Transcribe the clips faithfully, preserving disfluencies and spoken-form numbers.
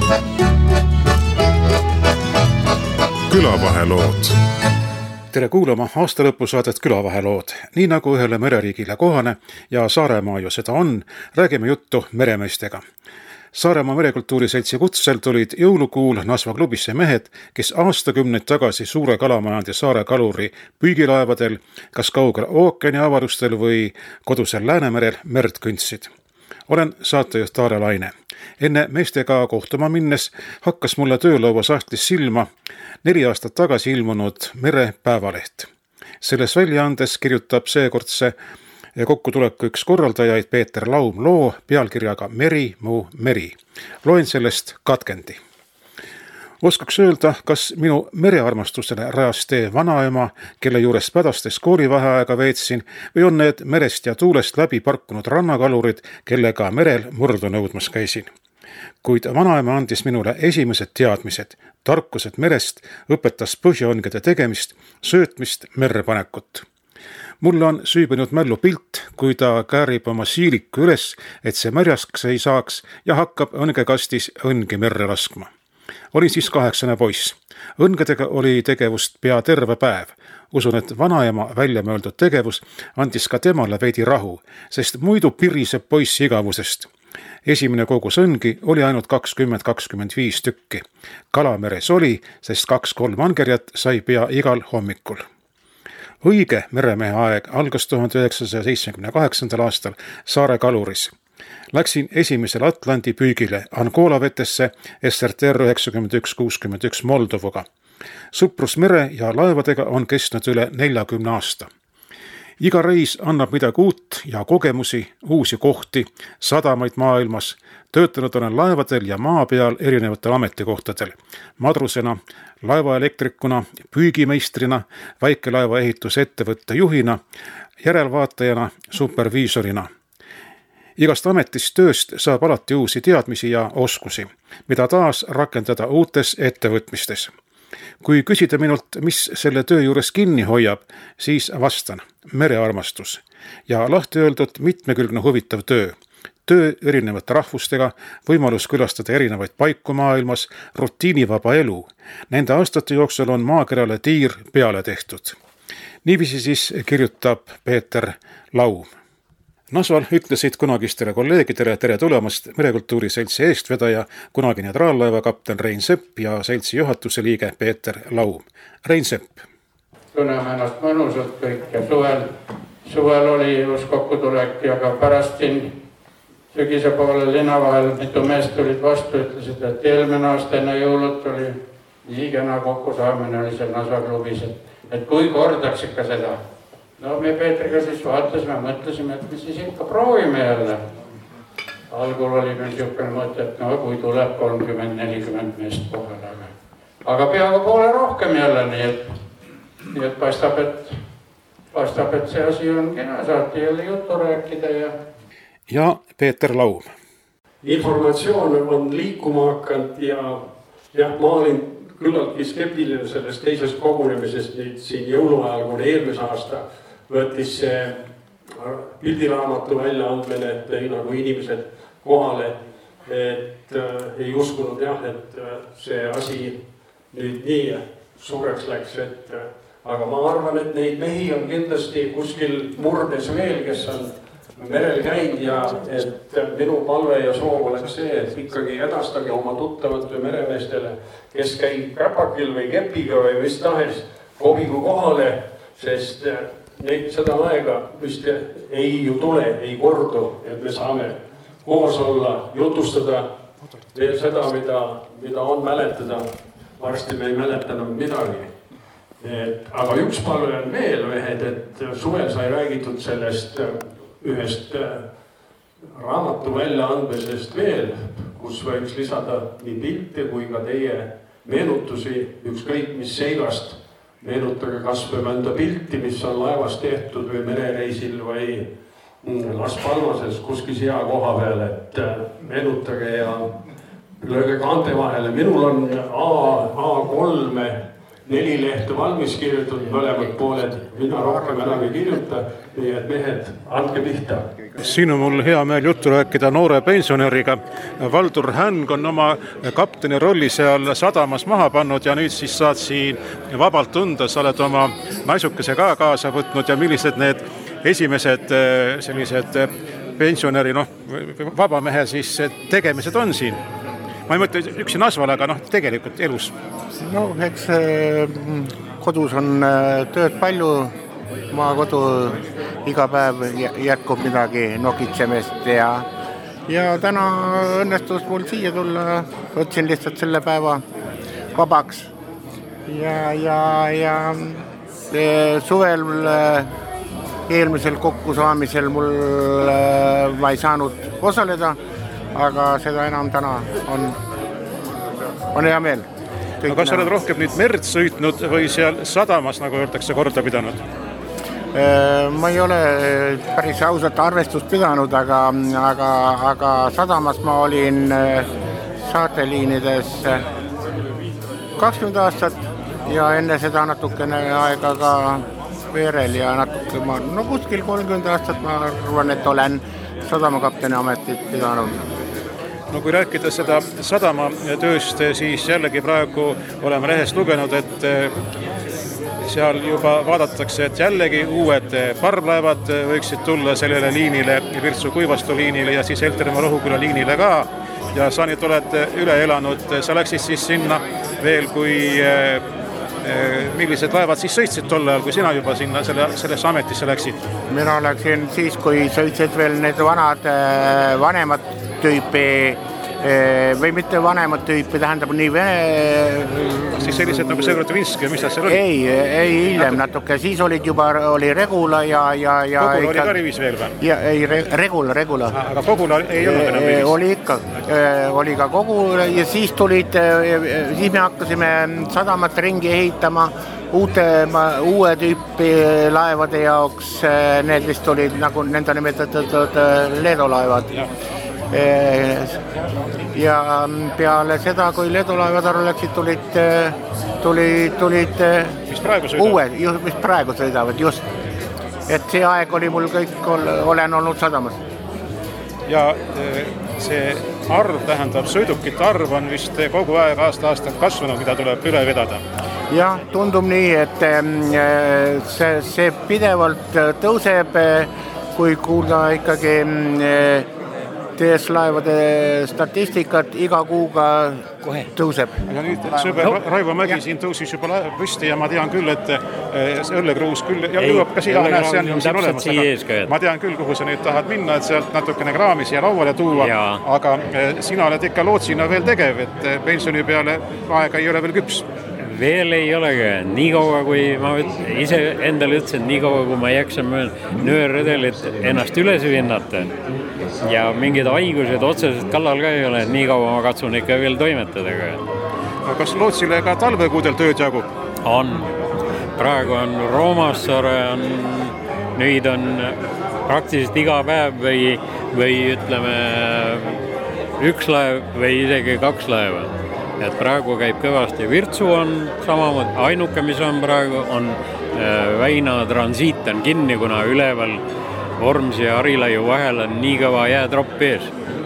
Külavahelood. Tere kuulama aastalõpusaadet Külavahelood. Nii nagu ühele mereriigile kohane ja Saaremaa ju seda on, räägime juttu meremeestega. Saaremaa merekultuuri seltsi kutsel tulid jõulukuul Nasva klubisse mehed, kes aastakümneid tagasi suure kalamajandi Saare kaluri püügilaevadel, kas kaugel ookeani avarustel või kodusel Läänemerel merd kõndsid. Olen saatejuht Taare Laine. Enne meestega kohtuma minnes hakkas mulle töölaua sahtlis silma neli aastat tagasi ilmunud Mere päevaleht. Selles väljaandes kirjutab seekordse kokkutuleku üks korraldajaid Peeter Laum loo pealkirjaga Meri, mu meri. Loen sellest katkendi. Oskaks öelda, kas minu merearmastusele rajas tee vanaema, kelle juures pädastes koolivaheaega veetsin, või on need merest ja tuulest läbi parkunud rannakalurid, kellega merel murdu nõudmas käisin. Kuid vanaema andis minule esimesed teadmised, tarkused merest, õpetas põhjaõngede tegemist, söötmist, merre panekut. Mulle on süübinud mällu pilt, kui ta käärib oma siiliku üles, et see märjaskaks ei saaks ja hakkab õngekastis õngi merre laskma. Oli siis kaheksane poiss. Õngedega oli tegevust pea terve päev. Usun, et vanaema välja mõeldud tegevus andis ka temale veidi rahu, sest muidu piriseb poiss igavusest. Esimene kogus õngi oli ainult kakskümmend kakskümmend viis tükki. Kalameres oli, sest kaks-kolm angerjat sai pea igal hommikul. Õige meremehe aeg algas tuhande üheksasaja seitsmekümne kaheksandal aastal Saare kaluris. Läksin esimesel Atlandi püügile Angola vetesse S R T R üheksakümmend üks kuuskümmend üks Moldovoga. Sõprus mere ja laevadega on kestnud üle neljakümne aasta. Iga reis annab midagi uut ja kogemusi, uusi kohti, sadamaid maailmas. Töötanud olen laevadel ja maa peal erinevatel ametikohtadel. Madrusena, laevaelektrikuna, püügimeistrina, väikelaeva ehitusettevõtte juhina, järelvaatajana, superviisorina. Igast ametist tööst saab alati uusi teadmisi ja oskusi, mida taas rakendada uutes ettevõtmistes. Kui küsida minult, mis selle töö juures kinni hoiab, siis vastan merearmastus ja lahti öeldud mitmekülgne huvitav töö. Töö erinevate rahvustega, võimalus külastada erinevaid paiku maailmas, rutiinivaba elu. Nende aastate jooksul on maakerale tiir peale tehtud. Niiviisi siis kirjutab Peeter Laum. Nasval ütlesid kunagistele kolleegidele tere tulemast merekultuuri seltsi eestvedaja, kunagi neutraallaeva kapten Rein Sepp ja seltsi juhatuse liige Peeter Laum. Rein Sepp. Tunneme ennast mõnusalt kõik ja suvel, suvel oli just kokkutulek ja ka pärast siin sügise poole linna vahel mitu meest tulid vastu, ütlesid, et eelmine aasta enne jõulut oli nii kena kokkusaamine oli seal Nasva klubis, et kui kordaks ikka seda. No me Peetriga siis vaatasime, mõtlesime, et me siis ikka proovime jälle. Algul oli meil siukene mõte, et no kui tuleb kolmkümmend nelikümmend meest kohal, aga, aga peaaegu poole rohkem jälle, nii et, nii et paistab, et paistab, et see asi on kena, saati jälle juttu rääkida ja... Ja Peeter Laum. Informatsioon on liikuma hakanud ja jah, ma olin küllaltki skeptiline sellest teisest kogunemisest nüüd siin jõuluajal, kui eelmise aasta võttis see pildiraamatu väljaandmine, et ei nagu inimesed kohale, et äh, ei uskunud jah, et äh, see asi nüüd nii suureks läks, et äh, aga ma arvan, et neid mehi on kindlasti kuskil murdes veel, kes on merel käinud ja et minu palve ja soov oleks see, et ikkagi edastage oma tuttavatele meremeestele, kes käib käpakil või kepiga või mis tahes, kobigu kohale, sest neid seda aega vist ei ju tule, ei kordu, et me saame koos olla, jutustada veel seda, mida, mida on mäletada. Varsti me ei mäletanud midagi. Et, aga üks palve on veel vehed, et suvel sai räägitud sellest ühest raamatu väljaandmisest veel, kus võiks lisada nii pilte kui ka teie meenutusi, ükskõik mis seigast. Meenutage kas või mõnda pilti, mis on laevas tehtud või merereisil või Las Palmases kuskis hea koha peal, et meenutage ja lööge kaante vahele. Minul on A kolm neli lehte valmis kirjutatud mõlemad pooled, mina rohkem enam ei kirjuta, nii et mehed, andke pihta. Siin on mul hea meel juttu rääkida noore pensionäriga. Valdur Häng on oma kapteni rolli seal sadamas maha pannud ja nüüd siis saad siin vabalt tunda. Sa oled oma naisukese ka kaasa võtnud ja millised need esimesed sellised pensionäri, noh, vabamehe siis tegemised on siin? Ma ei mõtle üksi Nasval, aga noh, tegelikult elus. No, eks kodus on tööd palju. Ma kodu iga päev jätkub midagi nokitsemist ja, ja täna õnnestus mul siia tulla. Võtsin lihtsalt selle päeva vabaks ja, ja, ja suvel eelmisel kokkusaamisel mul ma ei saanud osaleda, aga seda enam täna on, on hea meel. No, kas sa oled rohkem nüüd merd sõitnud või seal sadamas, nagu öeldakse, korda pidanud? Ma ei ole päris ausalt arvestust pidanud, aga, aga, aga sadamas ma olin saateliinides kakskümmend aastat ja enne seda natukene aega ka veerel ja natuke ma, no kuskil kolmkümmend aastat ma arvan, et olen sadamakapteni ametit pidanud. No kui rääkida seda sadama tööst, siis jällegi praegu oleme lehest lugenud, et seal juba vaadatakse, et jällegi uued parvlaevad võiksid tulla sellele liinile, Virtsu-Kuivastu liinile ja siis Heltermaa Rohuküla liinile ka. Ja sa nüüd oled üle elanud, sa läksid siis sinna veel, kui millised laevad siis sõitsid tol ajal, kui sina juba sinna selle, sellesse ametisse läksid? Mina läksin siis, kui sõitsid veel need vanad, vanemad tüüpi või mitte vanemat tüüpi, tähendab nii vene... Siis sellised nagu Severotovinski ja mis nad seal oli? Ei, ei hiljem natuke, siis olid juba, oli Regula ja... ja, ja Kogula oli ka rivis veel või? Ja, ei, Regula, Regula. Aga Kogula ei olnud enam rivis? Oli ikka, oli ka Kogula ja siis tulid, siis me hakkasime sadamat ringi ehitama uute, uue tüüpi laevade jaoks, need vist olid nagu nende nimetatud ledolaevad. Ja. ja peale seda, kui ledolaevad ära läksid, tulid, tulid, tulid mis praegu sõidavad? Uue, mis praegu sõidavad, just. Et see aeg oli mul kõik, olen olnud sadamas. Ja see arv, tähendab sõidukite arv on vist kogu aeg aasta-aastalt kasvanud, mida tuleb üle vedada. Jah, tundub nii, et see, see pidevalt tõuseb, kui kuulda ikkagi tees laevade statistikat, iga kuuga kohe tõuseb. Aga nüüd sõber Raivo Mägi ja. Siin tõusis juba püsti ja ma tean küll, et see õllekruus küll ja jõuab ka siia, näes, see on siin olemas. Aga ma tean küll, kuhu sa nüüd tahad minna, et sealt natukene kraami siia lauale tuua, ja. Aga sina oled ikka lootsina veel tegev, et pensioni peale aega ei ole veel küps. Veel ei olegi, nii kaua kui ma ise endale ütlesin, nii kaua kui ma jaksan nöörredelit ennast üles vinnata ja mingid haigused otseselt kallal ka ei ole, nii kaua ma katsun ikka veel toimetada. Kas lootsile ka talvekuudel tööd jagub? On. Praegu on Roomassaare, on, nüüd on praktiliselt iga päev või, või ütleme üks laev või isegi kaks laeva. Et praegu käib kõvasti. Virtsu on samamoodi, ainuke, mis on praegu, on Väina transiit on kinni, kuna üleval Vormsi ja Harilaiu vahel on nii kõva jäätropp ees.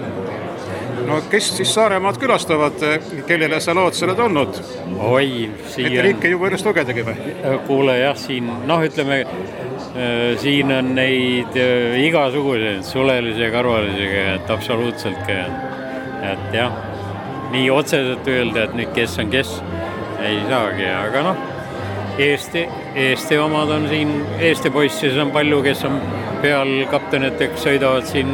No kes siis Saaremaad külastavad, kellele sa lood oled olnud? Oi, siin... Et rikke juba ülest lugedagi või? Kuule, jah, siin, noh, ütleme, siin on neid igasuguseid sulelisi ja karvalisega, et absoluutselt ka, et jah, nii otseselt öelda, et nüüd kes on kes, ei saagi, aga noh, Eesti, Eesti omad on siin, Eesti poissis on palju, kes on peal kapteniteks, sõidavad siin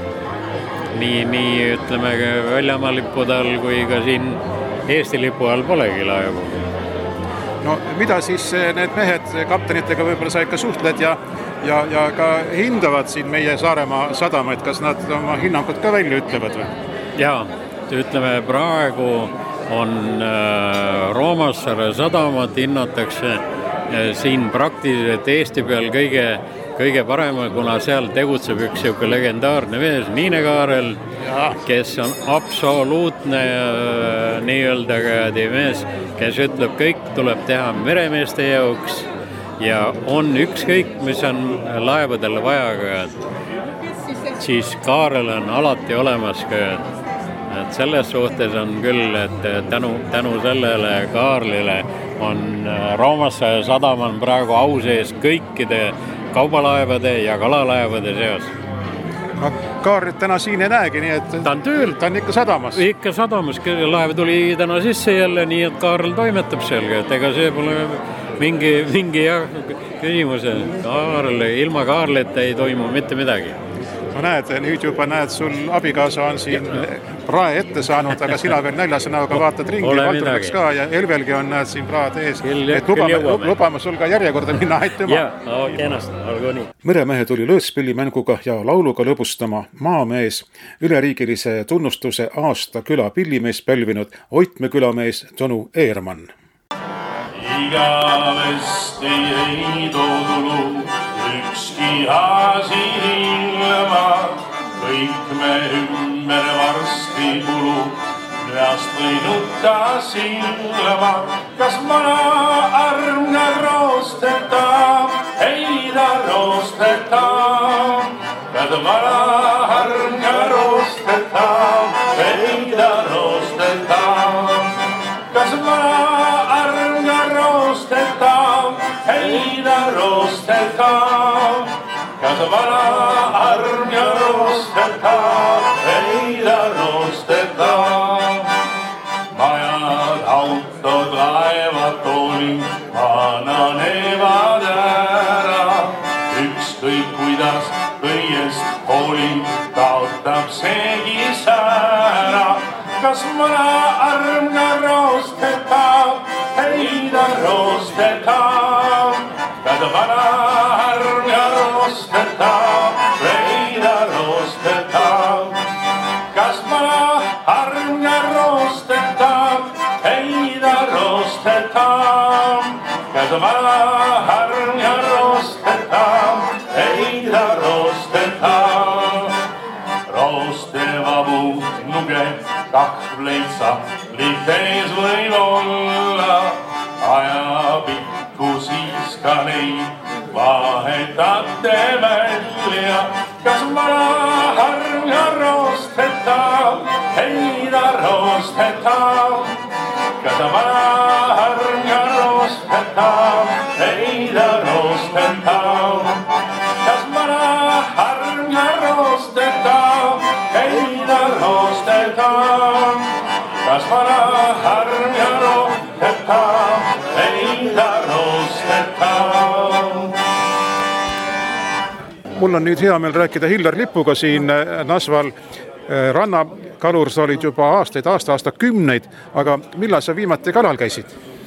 nii, nii ütleme väljamaa lippude all, kui ka siin Eesti lipu all polegi laevu. No mida siis need mehed kaptenitega võib-olla sa ikka suhtled ja, ja, ja ka hindavad siin meie Saaremaa sadamaid, kas nad oma hinnangud ka välja ütlevad või? Jaa. Ütleme, praegu on Roomassaare sadamat hinnatakse siin praktiliselt Eesti peal kõige, kõige parema, kuna seal tegutseb üks siuke legendaarne mees, Niine Kaarel, ja. Kes on absoluutne nii-öelda mees, kes ütleb, kõik tuleb teha meremeeste jaoks ja on ükskõik, mis on laevadele vaja. siis Kaarel on alati olemas ka. Et selles suhtes on küll, et tänu, tänu sellele Kaarlile on Roomassaja sadam on praegu au sees kõikide kaubalaevade ja kalalaevade seas. No, Kaarlit täna siin ei näegi, nii et ta on tööl. Ta on ikka sadamas. Ikka sadamas. Laev tuli täna sisse jälle, nii et Kaarl toimetab selga. Et ega see pole mingi, mingi jah, küsimus. Kaarl, ilma Kaarlita ei toimu mitte midagi. No näed, nüüd juba näed, sul abikaasa on siin prae ette saanud, aga sina veel näljase näoga vaatad ringi, Valdur ka ja Elvelgi on näed siin praad ees. Et lubame, lubame sul ka järjekorda minna aitema. Ja, kenasti, olgu nii. Meremehe tuli lööspillimänguga ja lauluga lõbustama maamees, üleriigilise tunnustuse aasta küla pillimees pälvinud Oitme külamees Tõnu Eermann. Igavesti ei toodulu ükski aasi hingama, kõik me ümber varsti pulu, nõast või nutta silma. Kas vana armne roosteta, ei ta roosteta, kas vana armne roosteta, ei ta roosteta, kas vana roosteta, ei ta roosteta, kas vana arm ja roosteta, ei ta roosteta. Majad, autod, laevad, toolid, ananevad ära. Ükskõik kuidas kõigest hoolib, kaotab seegi säära. Kas vana arm ja roosteta, ei ta roosteta, kas vana arm ja roosteta, ei ta roosteta, kas vana arm ja roosteta, ei ta roosteta, kas vana arm ja roosteta, ei ta roosteta. Roostevabu nuge, kahvleitsa, liitees võib olla, ajapikku siis ka neid vahetate välja. Kas vana arm ja roosteta, ei ta roosteta, kas vana arm ja roosteta, ei ta roosteta, kas vana arm ja roosteta, ei ta roosteta, kas vana arm ja roosteta, ei ta roosteta. Mul on nüüd hea meel rääkida Hillar Lipuga siin Nasval. Rannakalur sa olid juba aastaid, aasta, aasta kümneid, aga millal sa viimati kalal käisid?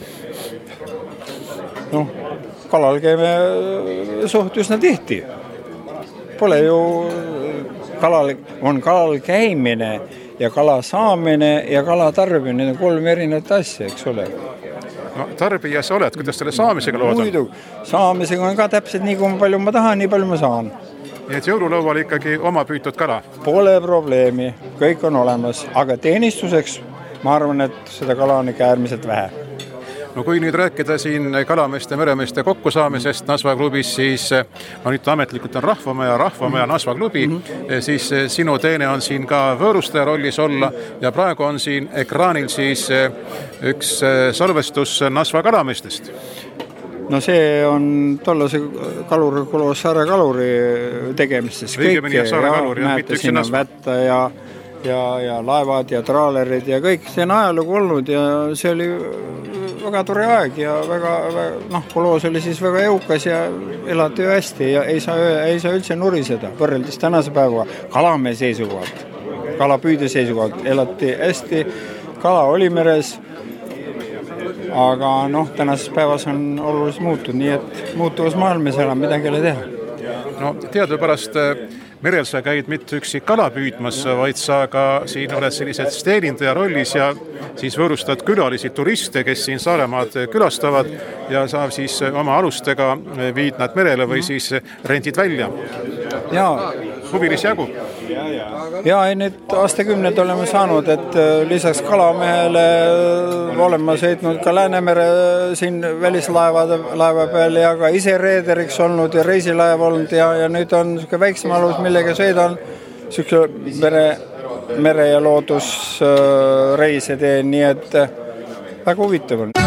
No, kalal käime suht üsna tihti. Pole ju, kalal, on kalal käimine ja kala saamine ja kala tarbimine, need on kolm erinevat asja, eks ole. No, tarbija sa oled, kuidas selle saamisega lood on? Muidu, saamisega on ka täpselt nii, kui palju ma tahan, nii palju ma saan. Nii et jõululaual ikkagi oma püütud kala? Pole probleemi, kõik on olemas, aga teenistuseks ma arvan, et seda kala on ikka äärmiselt vähe. No kui nüüd rääkida siin kalameeste, meremeeste kokkusaamisest Nasva klubis, siis no nüüd ametlikult on Rahvamaja, Rahvamaja Nasva klubi, mm-hmm. siis sinu teene on siin ka võõrustaja rollis olla ja praegu on siin ekraanil siis üks salvestus Nasva kalameestest. No see on tollase kaluri kolos Saare kaluri tegemistes. Õigemini ja Saare kaluri ja näete, siin on vätta ja, ja, ja laevad ja traalerid ja kõik. See on ajalugu olnud ja see oli väga tore aeg ja väga, väga noh, koloos oli siis väga jõukas ja elati ju hästi ja ei saa, ei saa üldse nuriseda võrreldes tänase päeva kalamee seisukohalt, kalapüüde seisukohalt elati hästi, kala oli meres. Aga noh, tänases päevas on oluliselt muutud, nii et muutuvas maailmas enam midagi ei teha. No teadupärast merel sa käid mitte üksi kala püüdmas, vaid sa ka siin oled sellised steenindaja rollis ja siis võõrustad külalisi turiste, kes siin Saaremaad külastavad ja sa siis oma alustega viid nad merele või siis rendid välja. Ja huvilisi jagu. ja ei, nüüd aastakümned oleme saanud, et lisaks kalamehele olen ma sõitnud ka Läänemere siin välislaevade laeva peal ja ka ise reederiks olnud ja reisilaev olnud ja, ja nüüd on niisugune väiksem alus, millega sõidan niisugune mere, mere ja loodusreise teen, nii et väga huvitav on.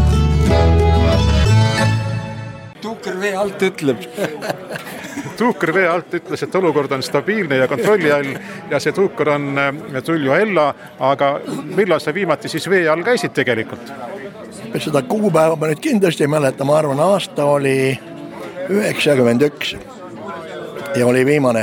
Tuuker vee alt ütleb. Tuuker vee alt ütles, et olukord on stabiilne ja kontrolli all ja see tuuker on Tullio Ella, aga millal sa viimati siis vee all käisid tegelikult? Seda kuupäeva ma nüüd kindlasti ei mäleta, ma arvan aasta oli üheksakümmend üks ja oli viimane.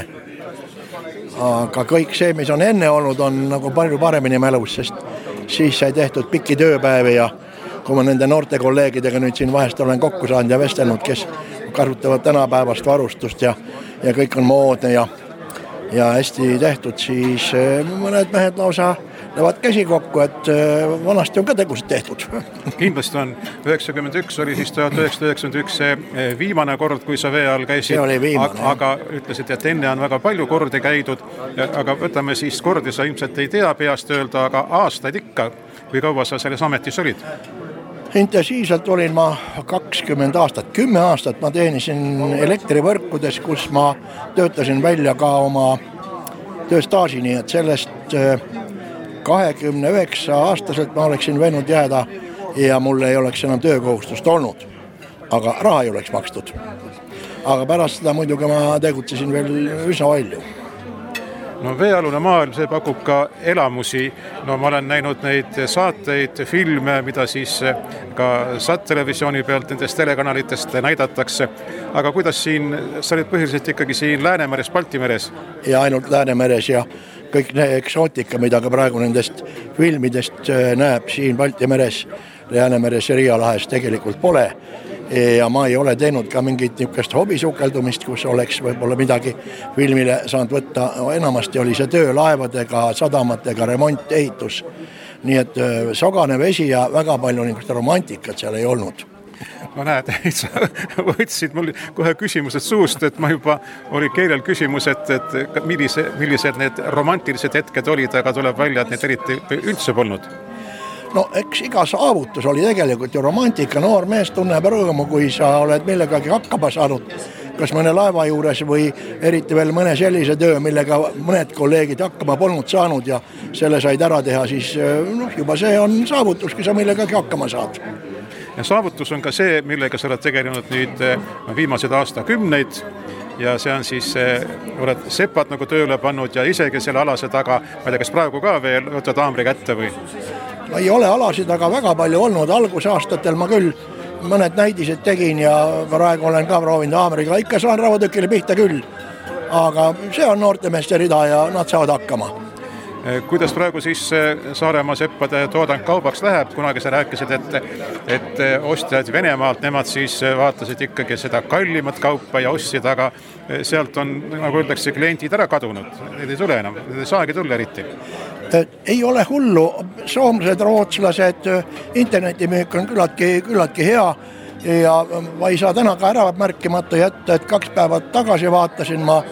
Aga kõik see, mis on enne olnud, on nagu palju paremini mälus, sest siis sai tehtud pikki tööpäevi ja kui ma nende noorte kolleegidega nüüd siin vahest olen kokku saanud ja vestelnud, kes kasutavad tänapäevast varustust ja, ja kõik on moodne ja, ja hästi tehtud, siis mõned mehed lausa lähevad käsi kokku, et vanasti on ka tegusid tehtud. Kindlasti on. üheksakümmend üks oli siis tuhat üheksasada üheksakümmend üks see viimane kord, kui sa vee all käisid. See oli viimane. Aga, aga ütlesid, et enne on väga palju kordi käidud, aga võtame siis kordi, sa ilmselt ei tea peast öelda, aga aastaid ikka, kui kaua sa selles ametis olid? Intensiivselt olin ma kakskümmend aastat, kümme aastat ma teenisin elektrivõrkudes, kus ma töötasin välja ka oma tööstaaži, nii et sellest kahekümne üheksa aastaselt ma oleksin võinud jääda ja mul ei oleks enam töökohustust olnud, aga raha ei oleks makstud. Aga pärast seda muidugi ma tegutsesin veel üsna palju. No veealune maailm, see pakub ka elamusi. No ma olen näinud neid saateid, filme, mida siis ka sat-televisiooni pealt nendest telekanalitest näidatakse. Aga kuidas siin, sa olid põhiliselt ikkagi siin Läänemeres, Baltimeres? Ja ainult Läänemeres ja kõik eksootika, mida ka praegu nendest filmidest näeb siin Baltimeres, Läänemeres ja Riia lahes tegelikult pole. Ja ma ei ole teinud ka mingit niukest hobisukeldumist, kus oleks võib-olla midagi filmile saanud võtta. Enamasti oli see töö laevadega, sadamatega, remont, ehitus. Nii et sogane vesi ja väga palju niisugust romantikat seal ei olnud. No näed, sa võtsid mul kohe küsimused suust, et ma juba oli keelel küsimus, et, et millise, millised need romantilised hetked olid, aga tuleb välja, et need eriti üldse polnud. No eks iga saavutus oli tegelikult ju romantika, noor mees tunneb rõõmu, kui sa oled millegagi hakkama saanud, kas mõne laeva juures või eriti veel mõne sellise töö, millega mõned kolleegid hakkama polnud saanud ja selle said ära teha, siis no, juba see on saavutus, kui sa millegagi hakkama saad. Ja saavutus on ka see, millega sa oled tegelenud nüüd viimased aastakümneid ja see on siis, oled sepad nagu tööle pannud ja isegi selle alase taga, ma ei tea, kas praegu ka veel võtad haamri kätte või? Ma ei ole alasid aga väga palju olnud, algusaastatel ma küll mõned näidised tegin ja praegu olen ka proovinud haamriga, ikka saan rauatükile pihta küll, aga see on noortemeeste rida ja nad saavad hakkama. Kuidas praegu siis Saaremaa seppade toodang kaubaks läheb? Kunagi sa rääkisid, et, et ostjad Venemaalt, nemad siis vaatasid ikkagi seda kallimat kaupa ja ostsid, aga sealt on, nagu öeldakse, kliendid ära kadunud. Need ei tule enam, need ei saagi tulla eriti. Ei ole hullu, soomlased, rootslased, internetimüük on küllaltki, küllaltki hea ja ma ei saa täna ka ära märkimata jätta, et kaks päevad tagasi vaatasin ma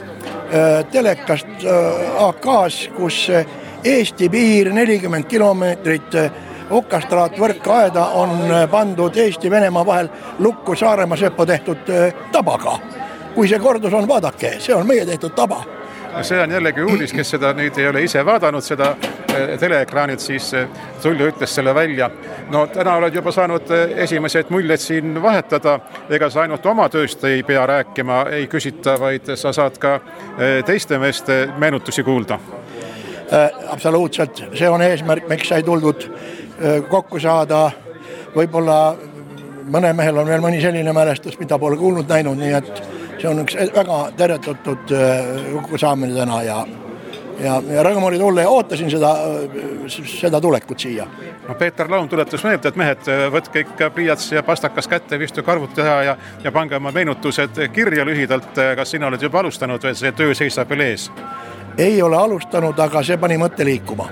telekast A K-s, kus Eesti piir nelikümmend kilomeetrit okastraat võrkaeda on pandud Eesti-Venemaa vahel lukku Saaremaa sepo tehtud tabaga. Kui see kordus on, vaadake, see on meie tehtud taba. See on jällegi uudis, kes seda nüüd ei ole ise vaadanud, seda teleekraanit, siis Tullio ütles selle välja. No täna oled juba saanud esimesed muljed siin vahetada, ega sa ainult oma tööst ei pea rääkima, ei küsita, vaid sa saad ka teiste meeste meenutusi kuulda. Absoluutselt, see on eesmärk, miks sai tuldud kokku saada. Võib-olla mõne mehel on veel mõni selline mälestus, mida pole kuulnud näinud, nii et see on üks väga teretuttud kokku saamine täna ja, ja, ja rõõm oli tulla ja ootasin seda, seda tulekut siia. No Peeter Laun tuletas meelde, et mehed, võtke ikka pliiats ja pastakas kätte, vistu karvut teha ja, ja pange oma meenutused kirja lühidalt. Kas sina oled juba alustanud või see töö seisab veel ees? Ei ole alustanud, aga see pani mõtte liikuma.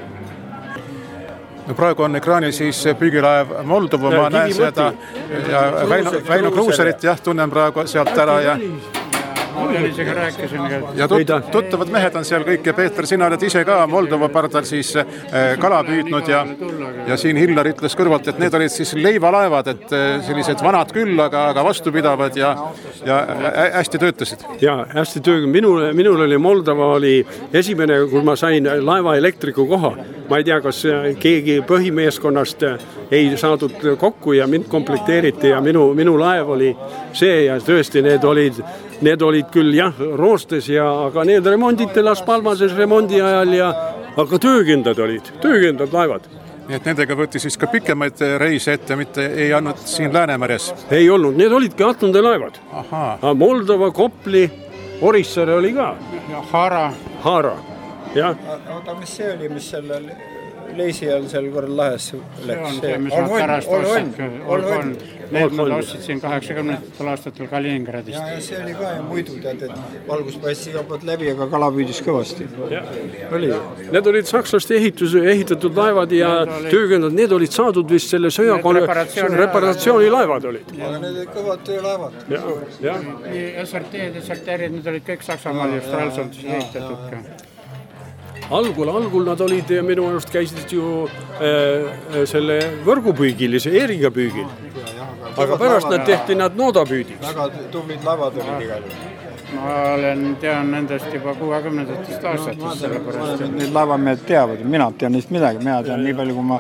No praegu on ekraanil siis püügilaev Moldova, ma näen seda ja Väino, Väino Kruuserit jah, tunnen praegu sealt ära ja Tõnisega rääkisin. Ja tut- tuttavad mehed on seal kõik ja Peeter, sina oled ise ka Moldova pardal siis kala püüdnud ja, ja siin Hillar ütles kõrvalt, et need olid siis leivalaevad, et sellised vanad küll, aga, aga vastupidavad ja, ja hästi töötasid. Ja hästi töötasid. Minul, minul oli Moldova oli esimene, kui ma sain laeva elektriku koha. Ma ei tea, kas keegi põhimeeskonnast ei saadud kokku ja mind komplekteeriti ja minu, minu laev oli see ja tõesti need olid, need olid küll jah, roostes ja, aga need remonditi Las Palmases remondi ajal ja, aga töökindad olid, töökindad laevad. Nii et nendega võtti siis ka pikemaid reise ette, mitte ei andnud siin Läänemeres? Ei olnud, need olidki Atlandi laevad. Ahaa. Moldova, Kopli, Orissaare oli ka. Ja Hara. Hara, jah. Aga mis see oli, mis sellel leisi all seal korral lahes läks? See on see, mis on pärast ostsid. Olgon. Need nad ostsid siin kaheksakümnendatel aastatel Kaliningradist. Ja, ja see oli ka ja muidu tead, et valgus passi kapad läbi, aga kala püüdis kõvasti. Oli. Need olid sakslaste ehitus, ehitatud laevad ja töökindad, need olid saadud vist selle sõjakone reparatsioonilaevad olid. Aga need olid kõvad töölaevad. Ja, ja. S R T, S R T-rid, need olid kõik Saksamaal ja Stralsund ehitatud ka. Algul, algul nad olid ja minu arust käisid ju äh, selle võrgupüügilise eeriga püügil. Aga pärast nad tehti nad noodapüüdiks. Väga tublid laevad olid igal. Ma olen, tean nendest juba kuuekümnendatest aastatest selle pärast. Need laevamehed teavad, mina tean neist midagi, mina tean nii palju, kui ma...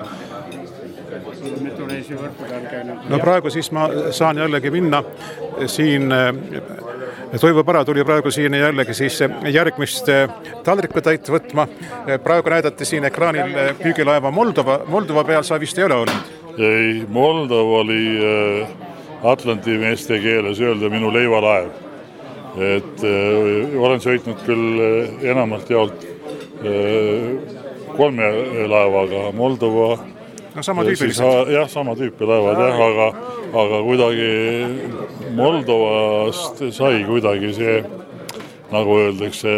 No praegu siis ma saan jällegi minna siin... Toivo Para tuli praegu siin jällegi siis järgmist taldrikutäit võtma. Praegu näidati siin ekraanil püügilaeva Moldova. Moldova peal sa vist ei ole olnud? Ei, Moldova oli Atlandi meeste keeles öelda minu leivalaev. Et äh, olen sõitnud küll enamalt jaolt äh, kolme laevaga Moldova. No sama tüüpilised. Jah, sama tüüpi laevad, jah, aga, aga kuidagi Moldovast sai kuidagi see, nagu öeldakse,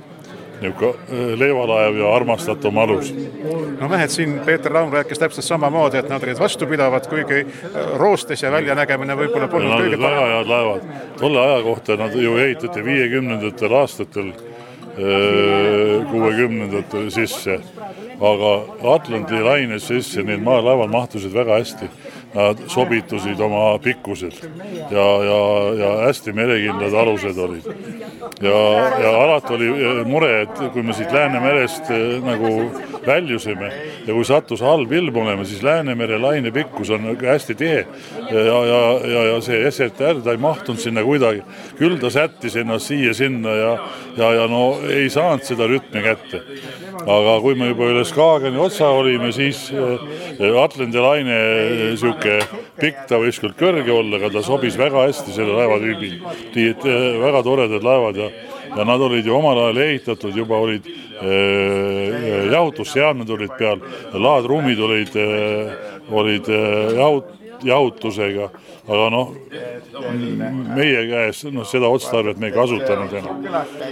leivalaev ja armastatum alus. No mehed siin, Peeter Raun rääkis täpselt samamoodi, et nad olid vastupidavad, kuigi roostes ja väljanägemine võib-olla polnud kõige parem. Väga head laevad. Tolle aja kohta nad ju ehitati viiekümnendatel aastatel kuuekümnendatel sisse, aga Atlandi laines sisse need maalaevad mahtusid väga hästi. Nad sobitusid oma pikkuselt ja, ja, ja hästi merekindlad alused olid. Ja, ja alati oli mure, et kui me siit Läänemerest nagu väljusime ja kui sattus halb ilm olema, siis Läänemere laine pikkus on hästi tihe ja, ja, ja, ja see S R T R ta ei mahtunud sinna kuidagi. Küll ta sättis ennast siia sinna ja, ja, ja no ei saanud seda rütmi kätte. Aga kui me juba üle Skaageni otsa olime, siis Atlandi laine siuke pikk ta võis küll kõrge olla, aga ta sobis väga hästi selle laevatüübi. Nii et väga toredad laevad ja, ja nad olid ju omal ajal ehitatud, juba olid eh, jahutusseadmed olid peal, laadruumid olid, eh, olid eh, jahut, jahutusega, aga noh, meie käes no, seda otstarvet me ei kasutanud enam.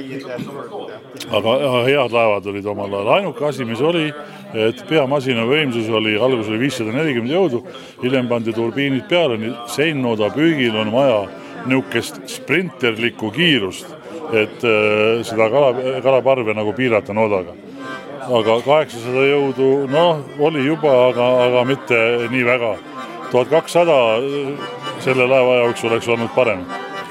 Aga head laevad olid omal ajal. Ainuke asi, mis oli, et peamasina võimsus oli, algus oli viissada nelikümmend jõudu, hiljem pandi turbiinid peale, nii seinnooda püügil on vaja niukest sprinterlikku kiirust, et äh, seda kala, kalaparve nagu piirata noodaga. Aga kaheksasada jõudu, noh, oli juba, aga, aga mitte nii väga. tuhat kakssada selle laeva jaoks oleks olnud parem.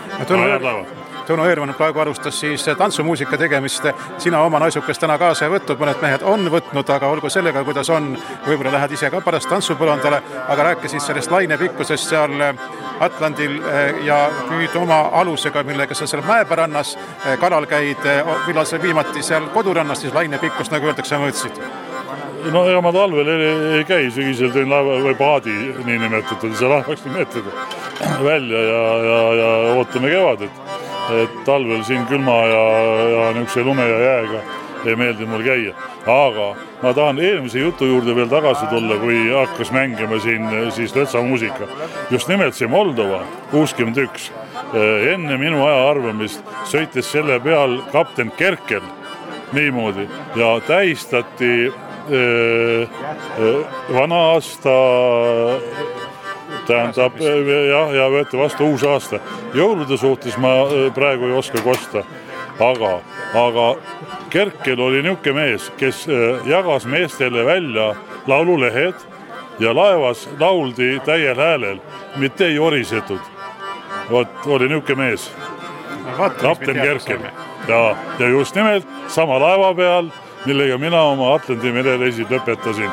Tõnu Eermann praegu alustas siis tantsumuusika tegemist. Sina oma naisukest täna kaasa ei võtnud, mõned mehed on võtnud, aga olgu sellega, kuidas on. Võib-olla lähed ise ka pärast tantsupõlandale, aga rääkisid sellest laine pikkusest seal Atlandil ja püüd oma alusega, millega sa seal mäepärannas kalal käid, millal sa viimati seal kodurannas siis laine pikkust, nagu öeldakse, mõõtsid? No ega ma talvel ei, ei käi, sügisel tõin laeva või paadi nii nimetatud, see lahvaksti meetrid välja ja, ja, ja ootame kevadet. Et talvel siin külma ja, ja niisuguse lume ja jääga ei meeldi mul käia. Aga ma tahan eelmise jutu juurde veel tagasi tulla, kui hakkas mängima siin siis lõtsa muusika. Just nimelt see Moldova kuuskümmend üks. Enne minu aja arvamist sõites selle peal kapten Kerkel niimoodi ja tähistati vana aasta tähendab jah, ja võeti vastu uus aasta. Jõulude suhtes ma praegu ei oska kosta, aga, aga Kerkel oli niuke mees, kes jagas meestele välja laululehed ja laevas lauldi täiel häälel, mitte ei orisetud. Vot, oli niuke mees, kapten Kerkel. Ja, ja just nimelt sama laeva peal, millega mina oma Atlandi merereisid lõpetasin.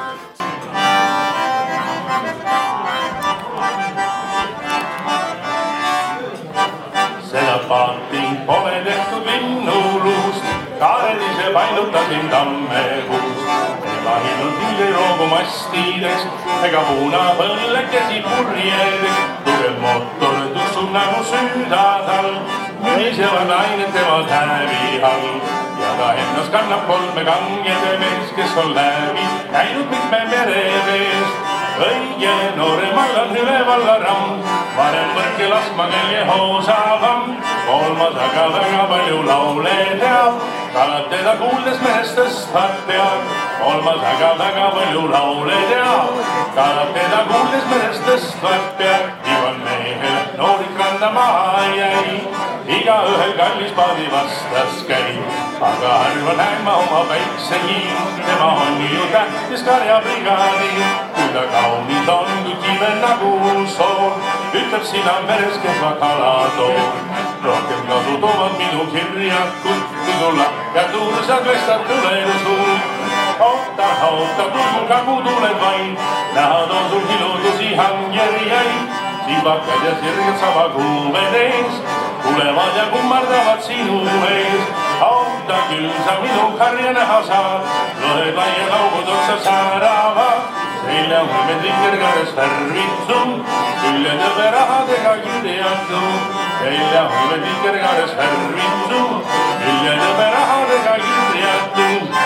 Seda paati pole tehtud linnuluust, kaelise painutasin tammekuust. Ega hinnud hiili roogu mastideks, ega puuna põllekesi purjedeks. Tugev motor tussub nagu süüdatal, mülisevad ained teevad hävi all. Ja ta ennast kannab kolme kangede mees, kes on läbi käinud mitme mereveest. Õige nooremal on ülevalla ramm, varem võrke laskma kõige hoosavam. Kolmas aga väga palju laule teab, kalad teda kuuldes meest tõstvad peab. Kolmas aga väga palju laule teab, kalad teda kuuldes meest tõstvad peab. Igal mehel noorik randa maha jäi, iga ühel kallis paadi vastas käi. Aga harva näen ma oma päikse hiin, tema on ju tähtis karjabrigaadi. Kui ta kaunis on, kui kiven nagu soon, ütleb sina meres kehva kalatoon. Rohkem kasu toovad minu kirjakud, kui tulla ja tuursad vestad tuled suud. Oota, oota, tulgu kagu tuled vaid, nähad on sul hiludusi hangjärjaid. Sibakad ja sirged sama kuumed ees, tulevad ja kummardavad sinu ees. Oota küll sa minu karja näha saad, lõhed laia laugud otsa sääravad. Selja huimed vikerkades värvitud, külje tõbe rahadega kirjatud. Selja huimed vikerkades värvitud, külje tõbe rahadega kirjatud.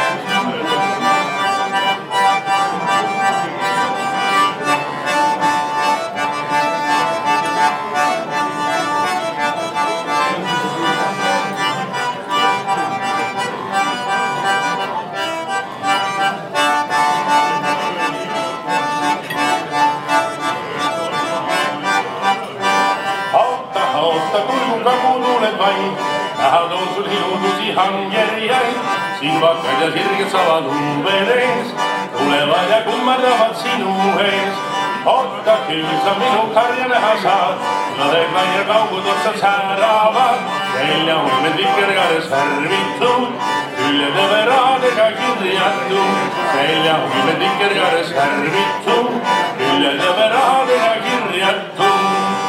Nähad on sul hiludusi hangjärjaid, silvakad ja sirged saavad uuved ees, tulevad ja kummardavad sinu ees. Oota küll sa minu karja näha saad, lõhed laia kaugud otsad sääravad. Selja huimed vikerkades värvitud, külje tõbe rahadega kirjatud. Selja huimed vikerkades värvitud, külje tõbe rahadega kirjatud.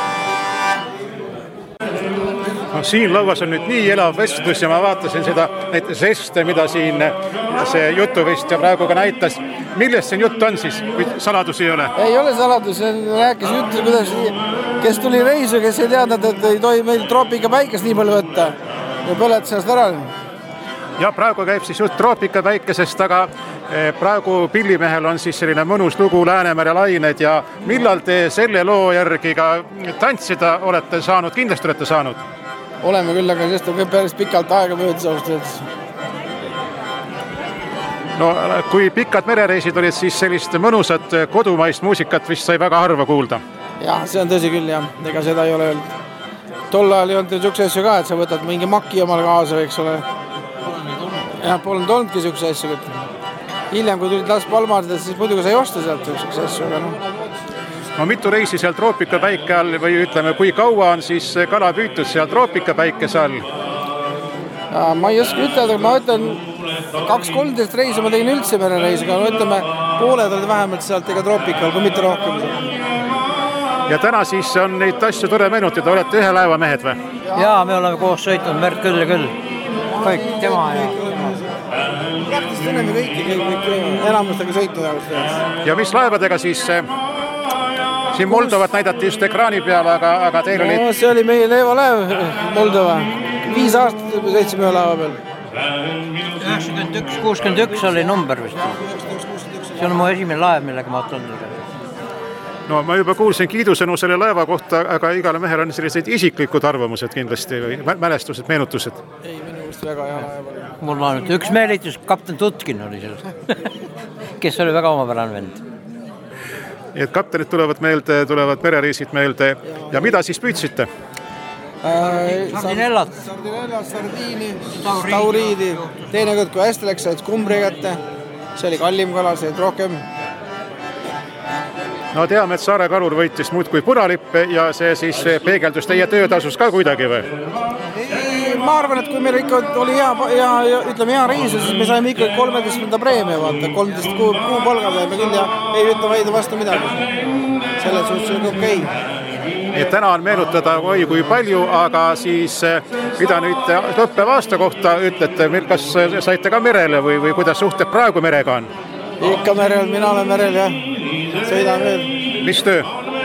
Siin lauas on nüüd nii elav vestlus ja ma vaatasin seda neid žeste, mida siin see jutuvestja praegu ka näitas. Millest siin jutt on siis, kui saladus ei ole? Ei ole saladus, rääkis juttu, kuidas, kes tuli reisu, kes ei teadnud, et ei tohi meil troopika päikest nii palju võtta ja põled sellest ära. Ja praegu käib siis just troopika päikesest, aga praegu Pillimehel on siis selline mõnus lugu Läänemere lained ja millal te selle loo järgi ka tantsida olete saanud, kindlasti olete saanud? Oleme küll, aga sest on päris pikalt aega möödas austajad. No kui pikad merereisid olid, siis sellist mõnusat kodumaist muusikat vist sai väga harva kuulda. Jah, see on tõsi küll, jah. Ega seda ei ole öelnud. Tol ajal ei olnud niisuguse asju ka, et sa võtad mingi maki omal kaasa, eks ole. Ja pole olnudki niisuguse asju. Hiljem, kui tulid Las Palmadest, siis muidugi sai osta sealt niisuguse asju, aga noh. No mitu reisi seal troopikapäike all või ütleme, kui kaua on siis kala püütud seal troopikapäikese all? Ja, ma ei oska ütelda, ma ütlen kaks-kolmteist reisi ma tegin üldse merereisi, aga ütleme, pooled olid vähemalt sealt ega troopikal, kui mitte rohkem. Ja täna siis on neid asju tore meenutada, olete ühe laeva mehed või? Jaa, me oleme koos sõitnud merd küll ja küll. Kõik tema ja... Praktiliselt tunneme kõiki, kõik enamustega sõitnud. Ja mis laevadega siis... Siin Moldovat näidati just ekraani peal, aga, aga teil oli... No, see oli meie Leevo laev, Moldova. Viis aastat sõitsime ühe laeva peal. üheksakümmend üks kuuskümmend üks oli number vist. See on mu esimene laev, millega ma tundnud. No ma juba kuulsin kiidusõnu selle laeva kohta, aga igale mehel on sellised isiklikud arvamused kindlasti või mälestused, meenutused. Ei, minu just väga hea laev. Mul on üks meelitus, kapten Tutkin oli sellest, kes oli väga omapärane vend. et kaptenid tulevad meelde, tulevad merereisid meelde ja mida siis püüdsite? Sardinellat. Sardinellat, sardiini, tauriidi. Teine kord, kui hästi läks, said kumbri kätte. See oli kallim kala, said rohkem. No teame, et Saare kalur võitis muud kui punalippe ja see siis peegeldus teie töötasus ka kuidagi või? Ma arvan, et kui meil ikka oli hea, hea, ütleme hea reis, siis me saime ikka kolmeteistkümnenda preemia, vaata, kolmteist kuu, kuu palga saime küll ja ei ütle vaida vastu midagi. Selles suhtes oli okei. Et täna on meenutada oi kui palju, aga siis mida nüüd lõppeva aasta kohta ütlete, kas saite ka merele või, või kuidas suhted praegu merega on? Ikka merel, mina olen merel jah, sõidan veel. Mis töö?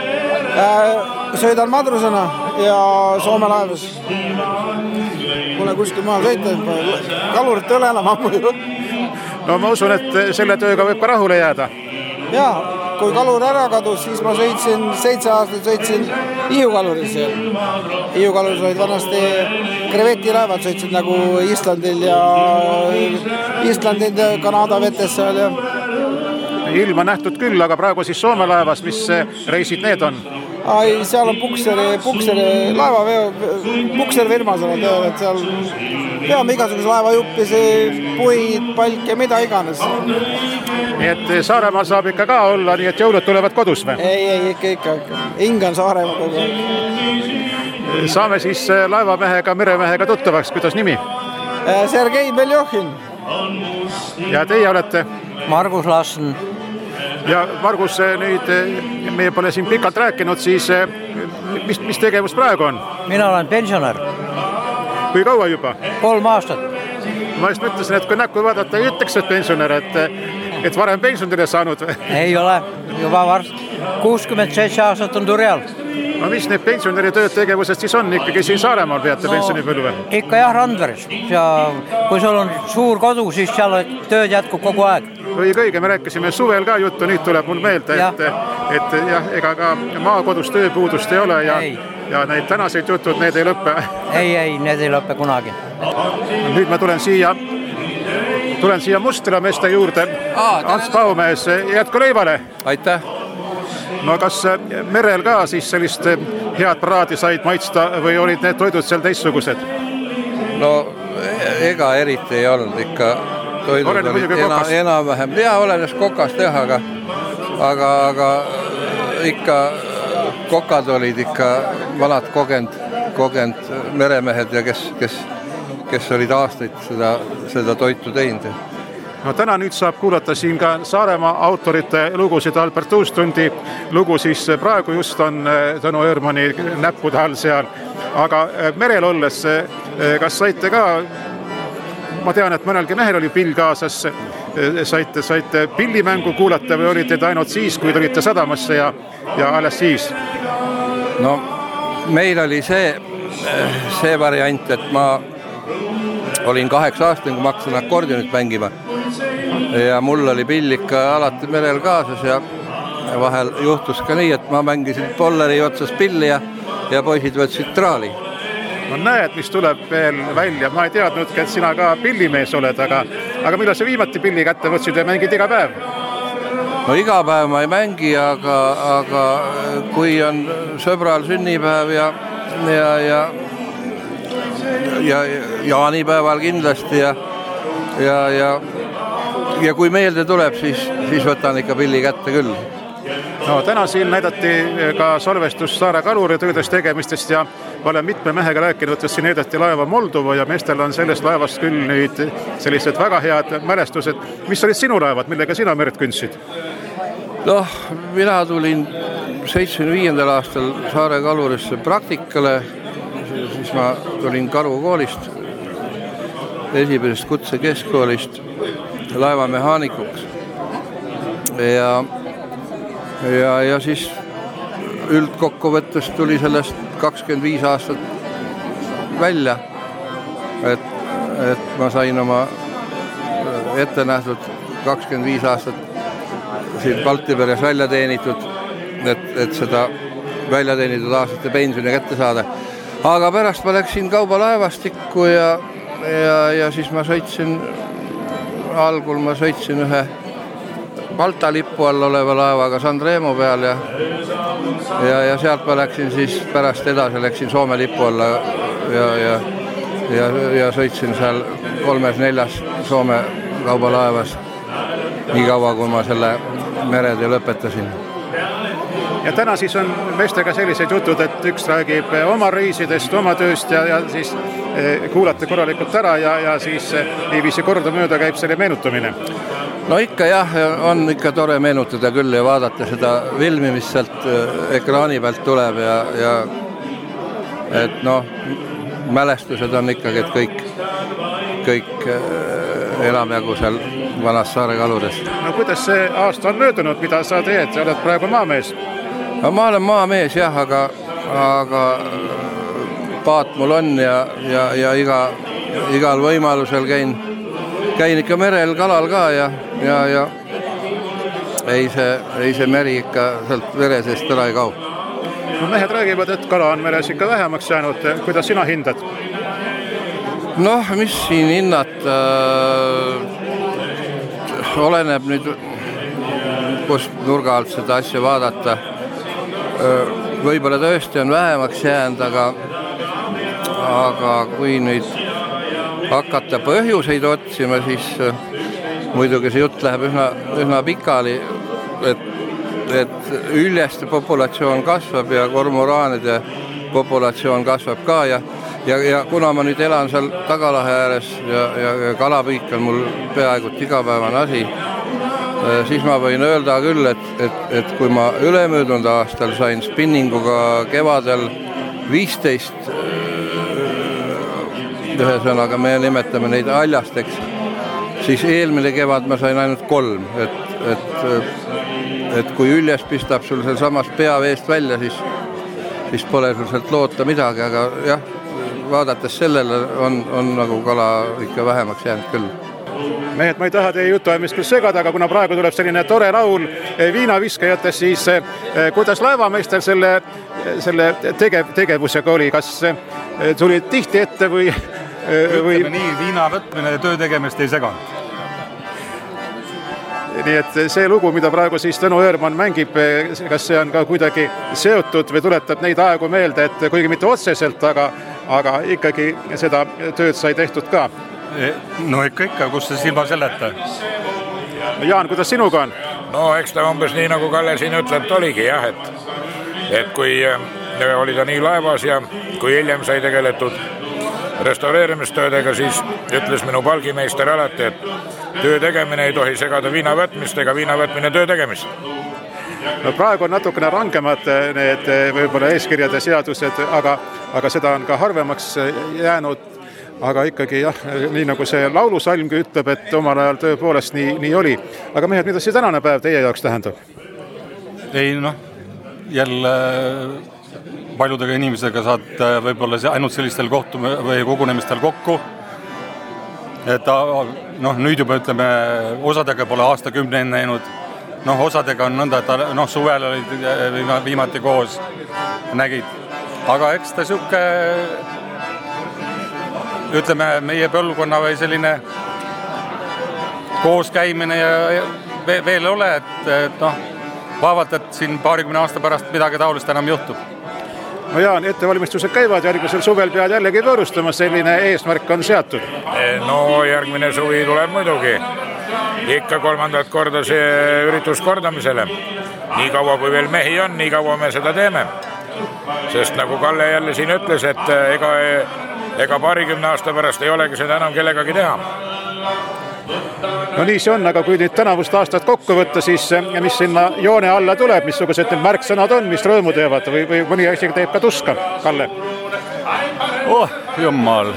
Sõidan madrusena ja Soome laevas. Pole kuskil maal sõita, kalurit ei ole enam ammu ju. No ma usun, et selle tööga võib ka rahule jääda. Jaa, kui kalur ära kadus, siis ma sõitsin, seitse aastat sõitsin Hiiukaluris. Hiiukaluris olid vanasti krevetilaevad, sõitsin nagu Islandil ja Islandil ja Kanada vetes seal ja ilma nähtud küll, aga praegu siis Soome laevas, mis reisid need on? Ai, seal on Pukseri, Pukseri laevaveo, Pukseri firmas on tööl, et seal peame igasuguse laevajuppisi, puid, palk ja mida iganes. Nii et Saaremaal saab ikka ka olla, nii et jõulud tulevad kodus või? Ei, ei, ikka, ikka, ikka. Hingan Saaremaa kogu aeg. Saame siis laevamehega, meremehega tuttavaks, kuidas nimi? Sergei Beljohin. Ja teie olete? Margus Lassen. Ja Margus, nüüd meie pole siin pikalt rääkinud, siis mis, mis tegevus praegu on? Mina olen pensionär. Kui kaua juba? Kolm aastat. Ma just mõtlesin, et kui näkku vaadata, ei ütleks, et pensionär, et, et varem pensionile saanud. Ei ole, juba varst. kuuskümmend seitse aastat on Turjal. No mis need pensionäri tööd tegevused siis on? Ikkagi siin Saaremaal peate no, pensionipõlve? Ikka jah, Randveres. Ja kui sul on suur kodu, siis seal tööd jätkub kogu aeg. Õige, õige, me rääkisime suvel ka juttu, nüüd tuleb mul meelde, et, et jah, ega ka maakodus tööpuudust ei ole ja, ja neid tänaseid jutud, need ei lõppe. Ei, ei, need ei lõppe kunagi. Nüüd ma tulen siia, tulen siia Mustila meeste juurde. Ants Paumees, jätku leivale. Aitäh. No kas merel ka siis sellist head praadi said maitsta või olid need toidud seal teistsugused? No ega eriti ei olnud ikka. Toidud olid ena, enam-vähem. Ja olenes kokast jah, aga, aga, aga ikka kokad olid ikka vanad kogend, kogend meremehed ja kes, kes, kes olid aastaid seda, seda toitu teinud. No täna nüüd saab kuulata siin ka Saaremaa autorite lugusid. Albert Uustundi lugu siis praegu just on Tõnu Öörmani näppude all seal. Aga merel olles, kas saite ka, ma tean, et mõnelgi mehel oli pill kaasas, saite, saite pillimängu kuulata või olite ainult siis, kui tulite sadamasse ja, ja alles siis? No meil oli see, see variant, et ma olin kaheksa aastane, kui ma hakkasin akordionit mängima. Ja mul oli pill ikka alati merel kaasas ja vahel juhtus ka nii, et ma mängisin polleri otsas pilli ja, ja poisid võtsid traali. No näed, mis tuleb veel välja. Ma ei teadnudki, et sina ka pillimees oled, aga, aga millal sa viimati pilli kätte võtsid ja mängid iga päev? No iga päev ma ei mängi, aga, aga kui on sõbral sünnipäev ja, ja, ja, ja jaanipäeval kindlasti ja, ja, ja ja kui meelde tuleb, siis, siis võtan ikka pilli kätte küll. No täna siin näidati ka salvestus Saare kaluri töödest tegemistest ja ma olen mitme mehega rääkinud, et siin näidati laeva Moldova ja meestel on sellest laevast küll nüüd sellised väga head mälestused. Mis olid sinu laevad, millega sina merd kündsid? Noh, mina tulin seitsmekümne viiendal aastal Saare kalurisse praktikale, siis ma tulin Karu koolist, esimesest kutse keskkoolist laevamehaanikuks ja, ja, ja siis üldkokkuvõttes tuli sellest kakskümmend viis aastat välja, et, et ma sain oma ette nähtud kakskümmend viis aastat siin Baltiperes välja teenitud, et, et seda välja teenitud aastate pensioni kätte saada. Aga pärast ma läksin kaubalaevastikku ja, ja, ja siis ma sõitsin algul ma sõitsin ühe Malta lipu all oleva laevaga Sanremo peal ja ja, ja sealt ma läksin siis pärast edasi, läksin Soome lipu alla ja, ja, ja, ja sõitsin seal kolmes-neljas Soome kaubalaevas nii kaua, kui ma selle meretee lõpetasin. Ja täna siis on meestega sellised jutud, et üks räägib oma reisidest, oma tööst ja, ja siis kuulate korralikult ära ja, ja siis ei viisi korda mööda käib selle meenutamine. No ikka jah, on ikka tore meenutada küll ja vaadata seda filmi, mis sealt ekraani pealt tuleb ja, ja et noh, mälestused on ikkagi, et kõik, kõik enamjagu seal vanas Saare kalures. No kuidas see aasta on möödunud, mida sa teed, sa oled praegu maamees? No, ma olen maamees jah, aga, aga paat mul on ja, ja, ja iga, igal võimalusel käin, käin ikka merel kalal ka ja, ja, ja ei see, ei see meri ikka sealt vere seest ära ei kau. No, mehed räägivad, et kala on meres ikka vähemaks jäänud. Kuidas sina hindad? Noh, mis siin hinnata? Oleneb nüüd, kust nurga alt seda asja vaadata. Võib-olla tõesti on vähemaks jäänud, aga, aga kui nüüd hakata põhjuseid otsima, siis muidugi see jutt läheb üsna, üsna pikali, et, et üljeste populatsioon kasvab ja kormoraanide populatsioon kasvab ka ja Ja, ja kuna ma nüüd elan seal Tagalahe ääres ja, ja, ja kalapüük on mul peaaegu igapäevane asi, siis ma võin öelda küll, et, et, et kui ma ülemöödunud aastal sain spinninguga kevadel viisteist, ühesõnaga me nimetame neid aljasteks, siis eelmine kevad ma sain ainult kolm, et, et, et kui üljes pistab sul seal samas pea veest välja, siis, siis pole sul sealt loota midagi, aga jah, vaadates sellele on, on nagu kala ikka vähemaks jäänud küll. Mehed, ma ei taha teie jutuajamist küll segada, aga kuna praegu tuleb selline tore laul viinaviskajatest, siis kuidas laevameestel selle, selle tegev, tegevusega oli? Kas tuli tihti ette või... või... Ütleme nii, viina võtmine ja töö tegemist ei seganud. Nii et see lugu, mida praegu siis Tõnu Öörmann mängib, kas see on ka kuidagi seotud või tuletab neid aegu meelde, et kuigi mitte otseselt, aga, aga ikkagi seda tööd sai tehtud ka? No ikka ikka, kus see silma selleta? Jaan, kuidas sinuga on? No eks ta umbes nii, nagu Kalle siin ütleb, oligi jah, et, et kui oli ta nii laevas ja kui hiljem sai tegeletud restaureerimistöödega, siis ütles minu palgimeister alati, et töö tegemine ei tohi segada viina võtmist ega viina võtmine töö tegemist. No praegu on natukene rangemad need võib-olla eeskirjad ja seadused, aga, aga seda on ka harvemaks jäänud. Aga ikkagi jah, nii nagu see laulusalmgi ütleb, et omal ajal tõepoolest nii, nii oli. Aga mehed, mida see tänane päev teie jaoks tähendab? Ei noh, jälle paljudega inimesega saad võib-olla ainult sellistel kohtum- või kogunemistel kokku. Et noh, nüüd juba ütleme, osadega pole aastakümneid näinud. Noh, osadega on nõnda, et noh, suvel olid viimati koos, nägid. Aga eks ta siuke, ütleme, meie põlvkonna või selline koos käimine ja veel ei ole, et, et noh, vaevalt, et siin paarikümne aasta pärast midagi taolist enam juhtub. No Jaan, ettevalmistused käivad, järgmisel suvel pead jällegi võõrustama, selline eesmärk on seatud. No järgmine suvi tuleb muidugi. Ikka kolmandat korda see üritus kordamisele. Nii kaua kui veel mehi on, nii kaua me seda teeme. Sest nagu Kalle jälle siin ütles, et ega, ega paarikümne aasta pärast ei olegi seda enam kellegagi teha. No nii see on, aga kui nüüd tänavust aastat kokku võtta, siis mis sinna joone alla tuleb, missugused need märksõnad on, mis rõõmu teevad või, või mõni asi teeb ka tuska, Kalle? Oh, jummal.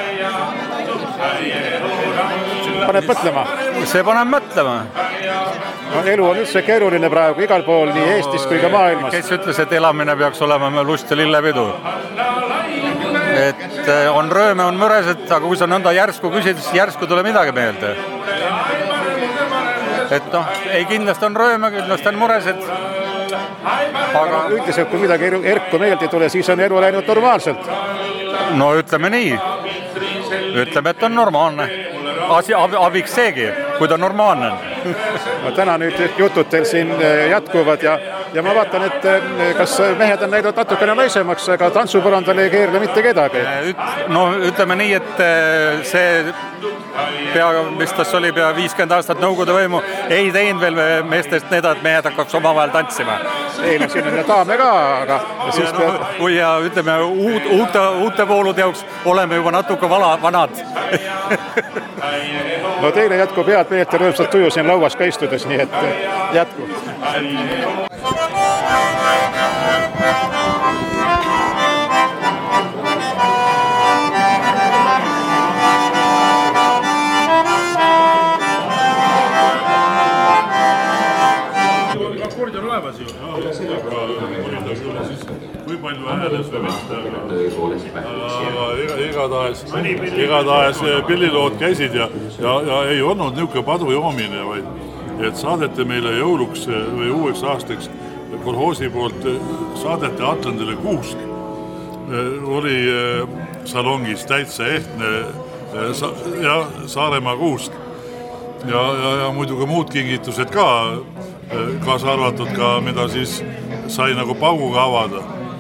Paneb mõtlema? See paneb mõtlema. No, elu on üldse keeruline praegu igal pool, nii Eestis kui ka maailmas. Kes ütles, et elamine peaks olema lust ja lillepidu? Et on rööme, on mõresed, aga kui sa nõnda järsku küsid, siis järsku tule midagi meelde. Et noh, ei kindlasti on rööme, kindlasti on mõresed. Aga üldiselt, kui midagi erku meelde tule, siis on elu läinud normaalselt. No ütleme nii. Ütleme, et on normaalne. Asi, abiks seegi. kui ta normaalne on. No, täna nüüd jutud teil siin jätkuvad ja, ja ma vaatan, et kas mehed on läinud natukene naisemaks, aga tantsupõrandal ei keerle mitte kedagi. No ütleme nii, et see pea, mis tas oli pea viiskümmend aastat Nõukogude võimu, ei teinud veel meestest need, et mehed hakkaks omavahel tantsima. Ei, no siin on daame ka, aga siis ja, no, ja ütleme, uut, uute, uute voolude jaoks oleme juba natuke vala, vanad. No teile jätkub head meelt ja rõõmsat tuju siin lauas ka istudes, nii et jätkub. Kui palju hääles või mitte, aga igatahes, igatahes pillilood käisid ja, ja, ja ei olnud niisugune padujoomine, vaid et saadete meile jõuluks või uueks aastaks kolhoosi poolt saadete Atlandile kuusk. Oli salongis täitsa ehtne ja Saaremaa kuusk ja, ja, ja muidugi muud kingitused ka, kaasa arvatud ka, mida siis sai nagu pauguga avada.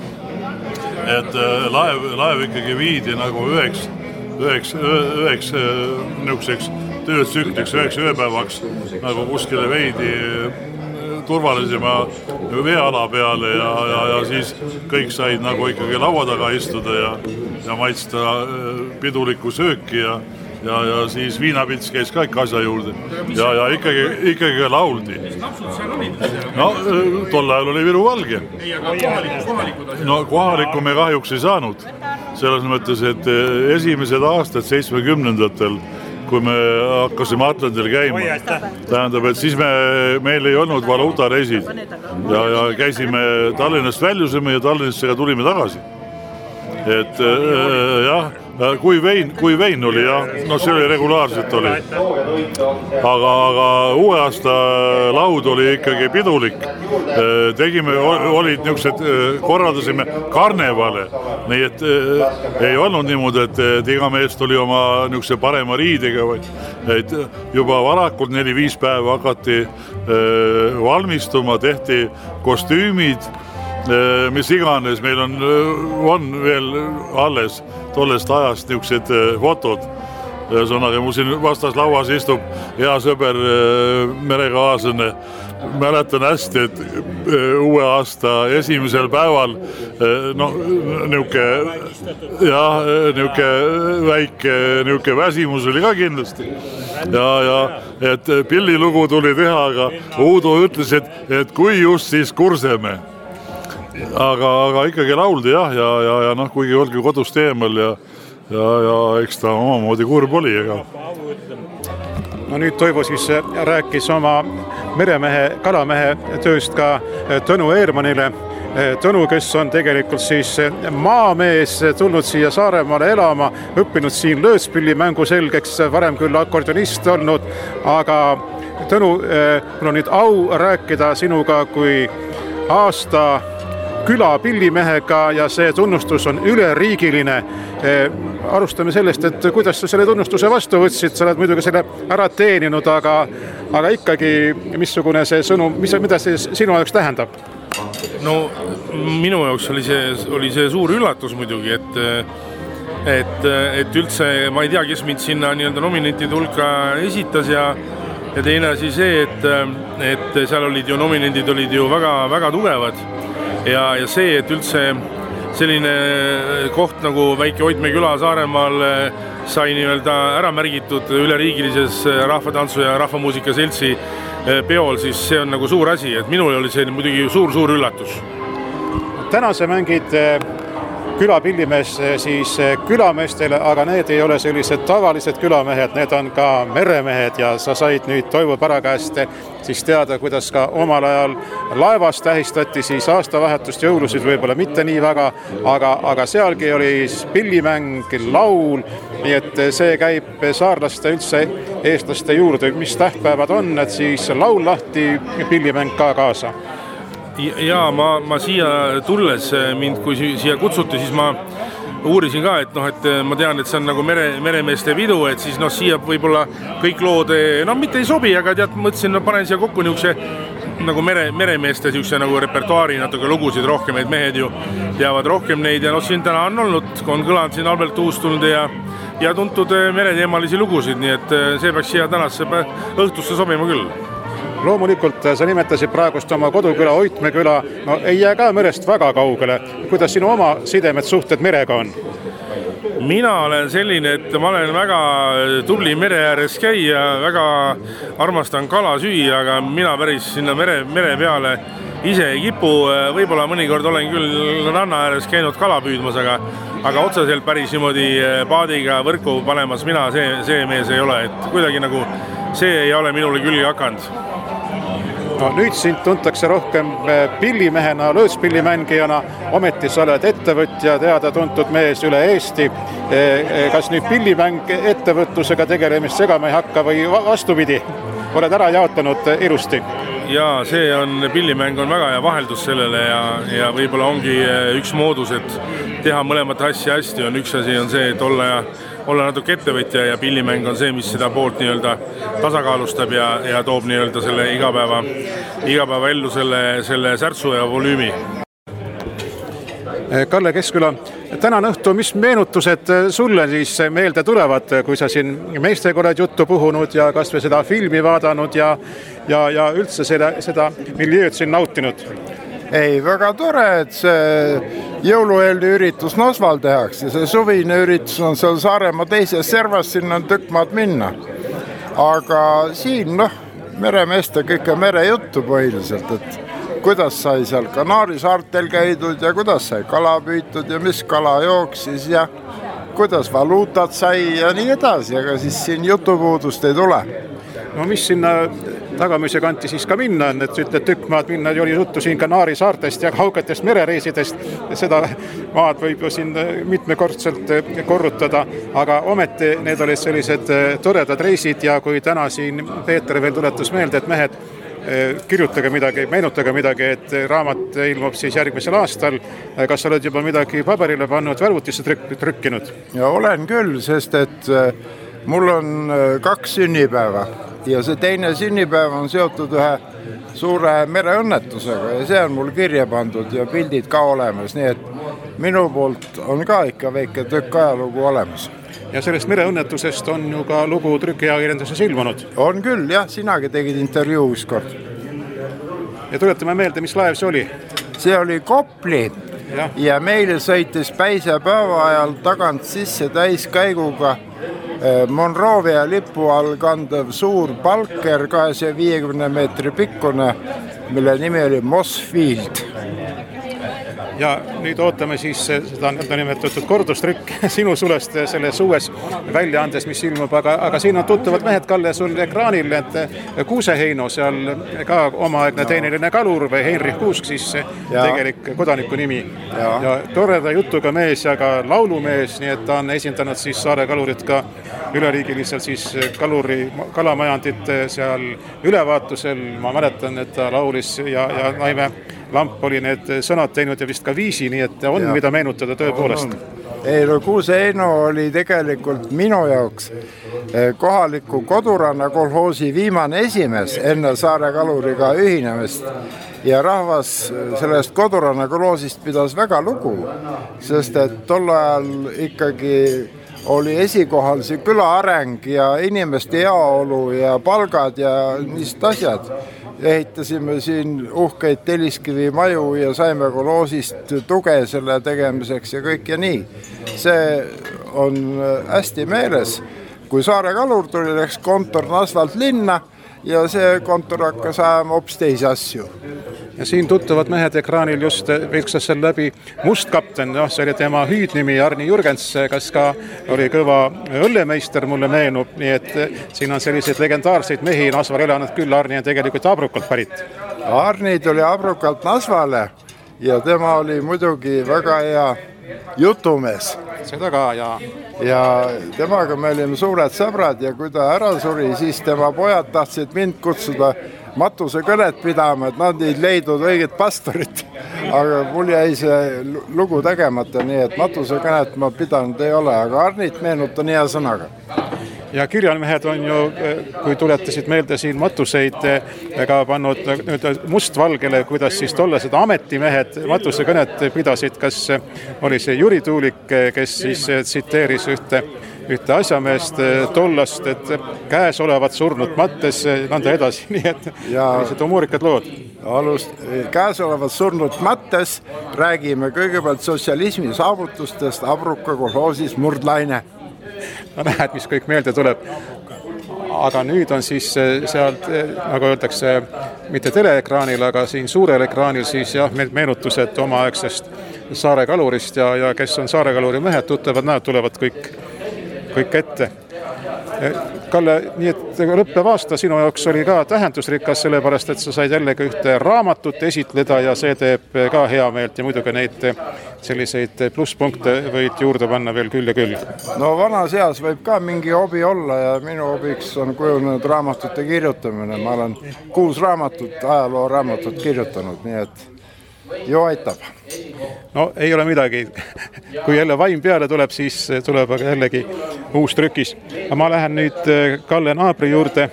Et laev, laev ikkagi viidi nagu üheks, üheks, üheks niisuguseks töötsükliks, üheks ööpäevaks nagu kuskile veidi turvalisema veeala peale ja, ja, ja siis kõik said nagu ikkagi laua taga istuda ja, ja maitsta pidulikku sööki ja Ja, ja siis viinapits käis ka ikka asja juurde ja, ja ikkagi, ikkagi lauldi. No, tol ajal oli Viru Valge. No, kohalikku me kahjuks ei saanud. Selles mõttes, et esimesed aastad seitsmekümnendatel, kui me hakkasime Atlandil käima, tähendab, et siis me, meil ei olnud valuutareisid ja, ja käisime Tallinnast väljusime ja Tallinnast tulime tagasi. Et äh, jah, kui vein, kui vein oli jah, no see oli regulaarselt oli. Aga, aga uue aasta laud oli ikkagi pidulik. Tegime, olid niisugused, korraldasime karnevale. Nii et ei olnud niimoodi, et, et iga meest oli oma niisuguse parema riidega, vaid juba varakult neli-viis päeva hakati valmistuma, tehti kostüümid, mis iganes, meil on, on veel alles tollest ajast niisugused fotod. Sõnaga, mul siin vastas lauas istub hea sõber merekaaslane. Mäletan hästi, et uue aasta esimesel päeval no, niuke, jah, niuke väike niuke väsimus oli ka kindlasti. Ja, ja et pillilugu tuli teha, aga Uudo ütles, et, et kui just siis kurseme. Aga, aga ikkagi lauldi jah, ja, ja, ja noh, kuigi olgi kodust eemal ja, ja, ja eks ta omamoodi kurb oli. Ega. No nüüd Toivo siis rääkis oma meremehe, kalamehe tööst ka Tõnu Eermanile. Tõnu, kes on tegelikult siis maamees, tulnud siia Saaremaale elama, õppinud siin lööspillimängu selgeks, varem küll akordionist olnud, aga Tõnu, mul on nüüd au rääkida sinuga kui aasta küla pillimehega ja see tunnustus on üleriigiline. Arustame sellest, et kuidas sa selle tunnustuse vastu võtsid, sa oled muidugi selle ära teeninud, aga, aga ikkagi missugune see sõnum, mis, mida see sinu jaoks tähendab? No minu jaoks oli see, oli see suur üllatus muidugi, et, et, et üldse ma ei tea, kes mind sinna nii-öelda nominentide hulka esitas ja, ja teine asi see, et, et seal olid ju nominendid olid ju väga, väga tugevad. Ja, ja see, et üldse selline koht nagu väike Oidmäe küla Saaremaal sai nii-öelda ära märgitud üleriigilises rahvatantsu ja rahvamuusika seltsi peol, siis see on nagu suur asi, et minul oli see muidugi suur-suur üllatus. Täna sa mängid külapillimees siis külameestele, aga need ei ole sellised tavalised külamehed, need on ka meremehed ja sa said nüüd Toivo Para käest siis teada, kuidas ka omal ajal laevas tähistati siis aastavahetust, jõulusid võib-olla mitte nii väga, aga, aga sealgi oli pillimäng, laul, nii et see käib saarlaste üldse eestlaste juurde, mis tähtpäevad on, et siis laul lahti, pillimäng ka kaasa. Ja ma, ma siia tulles mind, kui siia kutsuti, siis ma uurisin ka, et noh, et ma tean, et see on nagu mere, meremeeste pidu, et siis noh, siia võib-olla kõik lood, no mitte ei sobi, aga tead, mõtlesin, no panen siia kokku niisuguse nagu mere, meremeeste niisuguse nagu repertuaari natuke lugusid rohkem, et mehed ju teavad rohkem neid ja noh, siin täna on olnud, on kõlanud siin Albert Uustulnud ja ja tuntud mereteemalisi lugusid, nii et see peaks siia tänasse õhtusse sobima küll. Loomulikult sa nimetasid praegust oma koduküla Oitme küla, no ei jää ka merest väga kaugele. Kuidas sinu oma sidemed suhted merega on? Mina olen selline, et ma olen väga tubli mere ääres käia, väga armastan kala süüa, aga mina päris sinna mere, mere peale ise ei kipu. Võib-olla mõnikord olen küll ranna ääres käinud kala püüdmas, aga, aga otseselt päris niimoodi paadiga võrku panemas mina see, see mees ei ole, et kuidagi nagu see ei ole minule külge hakanud. No, nüüd sind tuntakse rohkem pillimehena, lööspillimängijana, ometi sa oled ettevõtja, teada tuntud mees üle Eesti. Kas nüüd pillimäng ettevõtlusega tegelemist segama ei hakka või vastupidi? Oled ära jaotanud ilusti? Jaa, see on, pillimäng on väga hea vaheldus sellele ja, ja võib-olla ongi üks moodus, et teha mõlemat asja hästi. On üks asi on see, et olla ja olla natuke ettevõtja ja pillimäng on see, mis seda poolt nii-öelda tasakaalustab ja, ja toob nii-öelda selle igapäeva, igapäeva ellu selle, selle särtsu ja volüümi. Kalle Keskküla, tänane õhtu, mis meenutused sulle siis meelde tulevad, kui sa siin meestega oled juttu puhunud ja kas või seda filmi vaadanud ja, ja, ja üldse seda, seda miljööd siin nautinud? Ei, väga tore, et see jõulueelne üritus Nasval tehakse. See suvine üritus on seal Saaremaa teises servas, sinna on tükk maad minna. Aga siin, noh, meremeeste kõike merejuttu põhiliselt, et kuidas sai seal Kanaari saartel käidud ja kuidas sai kala püütud ja mis kala jooksis ja kuidas valuutat sai ja nii edasi, aga siis siin jutupuudust ei tule. No mis sinna tagamise kanti siis ka minna on, et ütled tükk maad minna, oli juttu siin Kanaari saartest ja kauketest merereisidest, seda maad võib ju siin mitmekordselt korrutada, aga ometi need olid sellised toredad reisid ja kui täna siin Peeter veel tuletas meelde, et mehed kirjutage midagi, meenutage midagi, et raamat ilmub siis järgmisel aastal. Kas oled juba midagi paberile pannud, värvutisse trük- trükkinud? Ja olen küll, sest et mul on kaks sünnipäeva ja see teine sünnipäev on seotud ühe suure mereõnnetusega ja see on mul kirja pandud ja pildid ka olemas, nii et minu poolt on ka ikka väike tükk ajalugu olemas. Ja sellest mereõnnetusest on ju ka lugu trükiajakirjanduses ilmunud. On küll, jah, sinagi tegid intervjuu ükskord. Ja tuletame meelde, mis laev see oli? See oli Kopli ja, ja meile sõitis päisepäeva ajal tagant sisse täiskäiguga Monrovia lipu all kandev suur palker kahesaja viiekümne meetri pikkune, mille nimi oli Mossfield. Ja nüüd ootame siis seda nimetatud kordustrükk sinu sulest selles uues väljaandes, mis ilmub, aga, aga siin on tuttavad mehed, Kalle, sul ekraanil, et Kuuseheino, seal ka omaaegne teeniline kalur või Heinrich Kuusk, siis ja. Tegelik kodaniku nimi. Ja. ja toreda jutuga mees ja ka laulumees, nii et ta on esindanud siis Saare kalurit ka üleriigiliselt siis kaluri kalamajandit seal ülevaatusel. Ma mäletan, et ta laulis ja, ja Naime Lamp oli need sõnad teinud ja vist ka viisi, nii et on ja. Mida meenutada tõepoolest. Ei, no Kuuseheino oli tegelikult minu jaoks kohaliku Koduranna kolhoosi viimane esimees enne Saare kaluriga ühinemist. Ja rahvas sellest Koduranna kolhoosist pidas väga lugu, sest et tol ajal ikkagi oli esikohal see küla areng ja inimeste heaolu ja palgad ja niisugused asjad. Ehitasime siin uhkeid Telliskivi maju ja saime kolhoosist tuge selle tegemiseks ja kõik ja nii. See on hästi meeles. Kui Saare kalur tuli, läks kontor Nasvalt linna ja see kontor hakkas ajama hoopis teisi asju. Ja siin tuttavad mehed ekraanil just vilksas seal läbi Mustkapten, noh, see oli tema hüüdnimi Arni Jürgens, kas ka oli kõva õllemeister, mulle meenub, nii et siin on selliseid legendaarseid mehi Nasval elanud küll, Arni on tegelikult Abrukalt pärit. Arni tuli Abrukalt Nasvale ja tema oli muidugi väga hea jutumees. Seda ka, ja. Ja temaga me olime suured sõbrad ja kui ta ära suri, siis tema pojad tahtsid mind kutsuda matusekõnet pidama, et nad ei leidnud õiget pastorit. Aga mul jäi see lugu tegemata, nii et matusekõnet ma pidanud ei ole, aga Arnit meenutan hea sõnaga. Ja kirjanmehed on ju, kui tuletasid meelde siin matuseid, ega pannud mustvalgele, kuidas siis tollased ametimehed matusekõnet pidasid, kas oli see Jüri Tuulik, kes siis tsiteeris ühte ühte asjameest tollast, et käes olevat surnud mattes, nõnda edasi, nii et sellised humoorikad lood. Alust, käes olevat surnud mattes räägime kõigepealt sotsialismi saavutustest Abruka kolhoosis Murdlaine. No näed, mis kõik meelde tuleb. Aga nüüd on siis sealt, nagu öeldakse, mitte teleekraanil, aga siin suurel ekraanil siis jah, meenutused omaaegsest Saare kalurist ja, ja kes on Saare kaluri mehed, tuttavad näod tulevad kõik kõik ette. Kalle, nii et lõppev aasta sinu jaoks oli ka tähendusrikas, sellepärast, et sa said jällegi ühte raamatut esitleda ja see teeb ka hea meelt ja muidugi neid selliseid plusspunkte võid juurde panna veel küll ja küll. No vanas eas võib ka mingi hobi olla ja minu hobiks on kujunenud raamatute kirjutamine. Ma olen kuus raamatut, ajaloo raamatut kirjutanud, nii et joo aitab. No ei ole midagi. Kui jälle vaim peale tuleb, siis tuleb aga jällegi uus trükis. Ma lähen nüüd Kalle naabri juurde.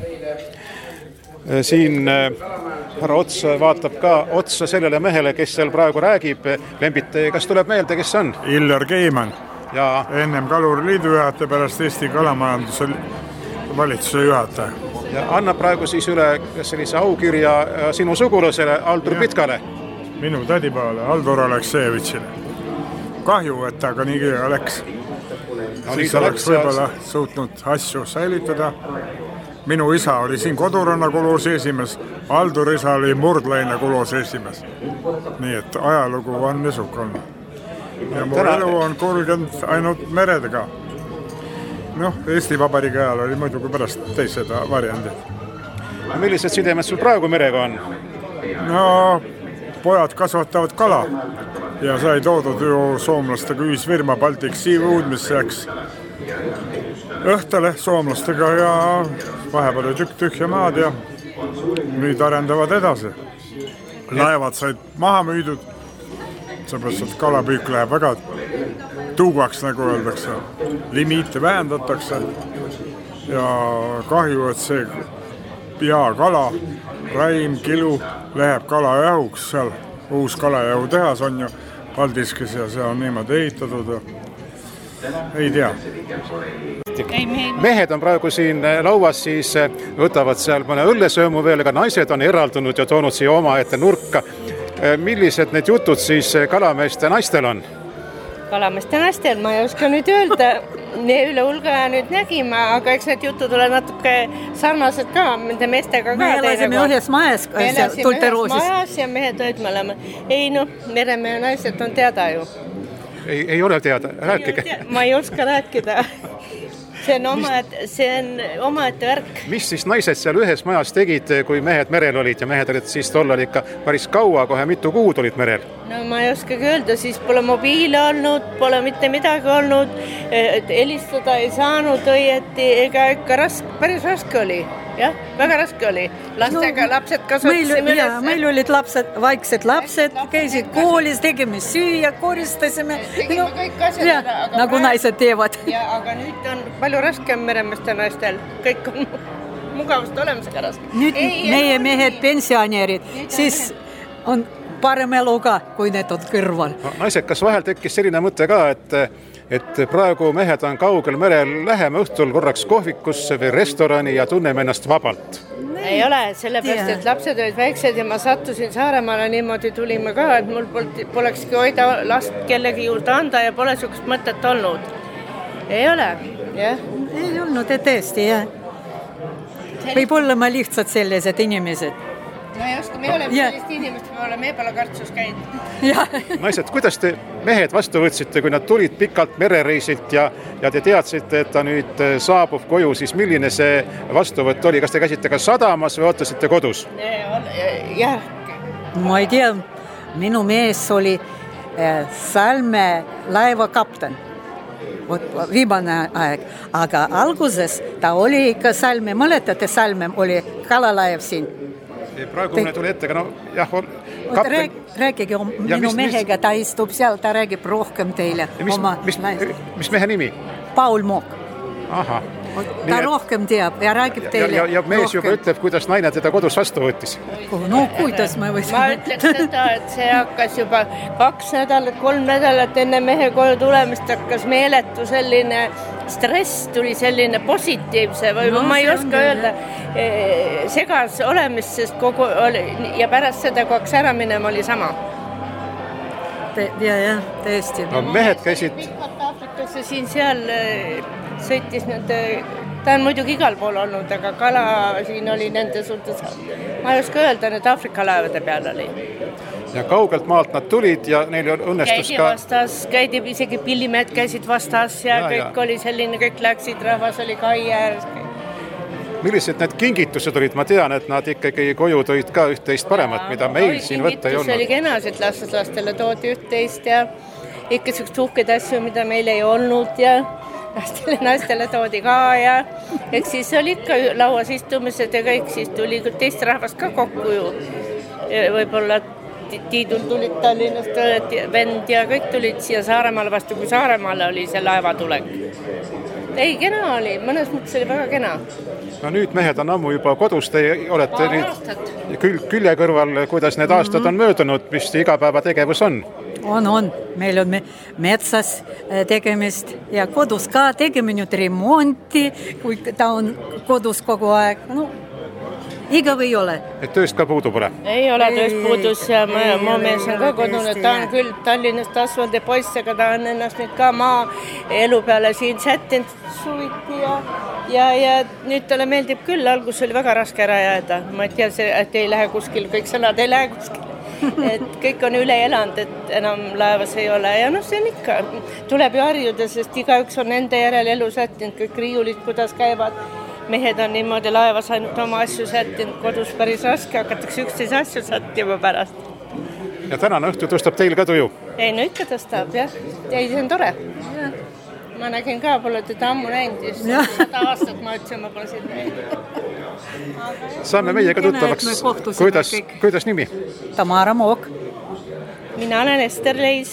Siin härra Ots vaatab ka otsa sellele mehele, kes seal praegu räägib. Lembit, kas tuleb meelde, kes on? Illar Keiman. Ja ennem Kaluriliidu juhataja, pärast Eesti kalamajanduse valitsuse juhataja. Ja anna praegu siis üle sellise aukirja sinu sugulasele Aldur ja. Pitkale. Minu tädipaale, Aldur Aleksejevitšile. Kahju, et ta ka nii kirja läks. No, siis oleks võib-olla suutnud asju säilitada. Minu isa oli siin Koduranna kolos esimees, Aldur isa oli Murdlaine kolos esimees. Nii et ajalugu on nisukon. Ja mu Täna... elu on kulgenud ainult meredega. Noh, Eesti Vabariigi ajal oli muidugi pärast teised variandid. Millised sidemed sul praegu merega on? No... Pojad kasvatavad kala ja sai toodud ju soomlastega ühisfirma Baltic Sea Food, mis jääks õhtale soomlastega ja vahepeal oli tükk tühja maad ja nüüd arendavad edasi. Laevad said maha müüdud, seepärast, et kalapüük läheb väga tuugaks, nagu öeldakse. Limiite vähendatakse ja kahju, et see pea kala, Raim, Kilu läheb kalajahuks seal. Uus kalajahu tehas on ju Paldiskis ja see on niimoodi ehitatud. Ei tea. Mehed on praegu siin lauas, siis võtavad seal mõne õllesöömu veel, aga naised on eraldunud ja toonud siia oma ette nurka. Millised need jutud siis kalameeste naistel on? Kalameeste naistel ma ei oska nüüd öelda, üle hulga nüüd nägime, aga eks need jutud ole natuke sarnased ka, nende meestega ka. Me elasime ühes majas, Tulteroosis. Me elasime ühes majas ja mehed olid mõlema. Ei noh, meremehe naised on teada ju. Ei, ei ole teada, rääkige. Ma ei oska rääkida. See on oma, see on oma ette värk. Mis siis naised seal ühes majas tegid, kui mehed merel olid ja mehed olid siis tollal ikka päris kaua, kohe mitu kuud olid merel? No ma ei oskagi öelda, siis pole mobiile olnud, pole mitte midagi olnud, helistada ei saanud õieti, ega ikka raske, päris raske oli. Jah, väga raske oli. Lastega no, lapsed kasvatasime üles. Meil olid lapsed, vaiksed lapsed, käisid koolis, tegime süüa, koristasime. Tegime no, kõik asjad. Ja, nagu praegu, naised teevad. Ja, aga nüüd on palju raskem meremeeste naistel. Kõik on mugavast olemisega raske. Nüüd ei, meie ei, mehed pensionärid, siis on parem eluga, kui need on kõrval. No, naised, kas vahel tekkis selline mõte ka, et et praegu mehed on kaugel merel, läheme õhtul korraks kohvikusse või restorani ja tunneme ennast vabalt? Ei ole, sellepärast, et lapsed olid väiksed ja ma sattusin Saaremaale, niimoodi tulime ka, et mul polekski hoida last kellegi juurde anda ja pole sukust mõtet olnud. Ei ole, jah? Ei olnud, et tõesti, jah. Võib-olla ma lihtsalt sellised inimesed. No ei oska, me oleme ja. Sellist inimest, me oleme Eebala kartsus käinud. Naised, kuidas te mehed vastu võtsite, kui nad tulid pikalt merereisilt ja, ja te teadsite, et ta nüüd saabub koju, siis milline see vastuvõtt oli? Kas te käisite ka sadamas või ootasite kodus? Jah. Ma ei tea, minu mees oli Salme laeva kapten. Viimane aeg, aga alguses ta oli ikka Salme, mõletate Salme oli kalalaev siin. praegu mulle tuli ette, aga no jah, kapten... Rääg, rääkige ja, minu mis, mehega, ta istub seal, ta räägib rohkem teile. Mis, oma... mis, mis mehe nimi? Paul Mook. Aha. Ta Nii, rohkem teab ja räägib teile ja, ja, ja mees rohkem. Juba ütleb, kuidas naine teda kodus vastu võttis. No kuidas ma võisin? Ma ütleks seda, et see hakkas juba kaks nädalat, kolm nädalat enne mehe koju tulemist hakkas meeletu selline stress, tuli selline positiivse või no, ma ei oska öelda segas olemist, sest kogu oli ja pärast seda, kui hakkas ära minema, oli sama. Te, ja, ja, tõesti. No mehed käisid... Aafrikasse siin seal sõitis nende, ta on muidugi igal pool olnud, aga kala siin oli nende suhtes, ma ei oska öelda, need Aafrika laevade peal oli. Ja kaugelt maalt nad tulid ja neil õnnestus käidi ka... vastas, käidi isegi pillimehed käisid vastas ja, ja kõik ja. Oli selline, kõik läksid, rahvas oli kai ääres. Millised need kingitused olid? Ma tean, et nad ikkagi koju tõid ka üht-teist paremat, mida meil oli siin võtta ei olnud. Kingitus oli kenasid lasteslastele, toodi üht-teist ja ikka sükst uhkeid asju, mida meil ei olnud ja Naistele, naistele toodi ka ja eks siis oli ikka lauas istumised ja kõik, siis tuli teist rahvast ka kokku ju. Võib-olla Tiidul tulid Tallinnast, vend ja kõik tulid siia Saaremaale vastu, kui Saaremaale oli see laevatulek. Ei, kena oli, mõnes mõttes oli väga kena. No nüüd mehed on ammu juba kodus, te olete nüüd küll, külje kõrval, kuidas need aastad on möödunud, mis igapäeva tegevus on? On, on. Meil on metsas tegemist ja kodus ka tegeme nüüd remonti, kui ta on kodus kogu aeg. No, igav ei ole. Et tööst ka puudu pole? Ei ole tööst puudus ja ma, ma mees on ka kodune. Ta on küll Tallinnast asvalde poiss, aga ta on ennast nüüd ka maa elu peale siin sättinud suviti ja, ja, ja nüüd talle meeldib küll. Algus oli väga raske ära jääda. Ma ei tea, et ei lähe kuskil, kõik sõnad ei lähe kuskil. Et kõik on üle elanud, et enam laevas ei ole ja noh, see on ikka, tuleb ju harjuda, sest igaüks on enda järel elu sättinud, kõik riiulid, kuidas käivad, mehed on niimoodi laevas ainult oma asju sättinud, kodus päris raske, hakatakse üksteise asju sättima pärast. Ja tänane õhtu tõstab teil ka tuju? Ei, no ikka tõstab, jah. Ei, see on tore. Ja. Ma nägin ka, pole teda ammu näinud, just sada aastat ma ütlesin, ma pole siin näinud. Saame meiega tuttavaks. Kuidas, kuidas nimi? Tamara Mook. Mina olen Ester Leis.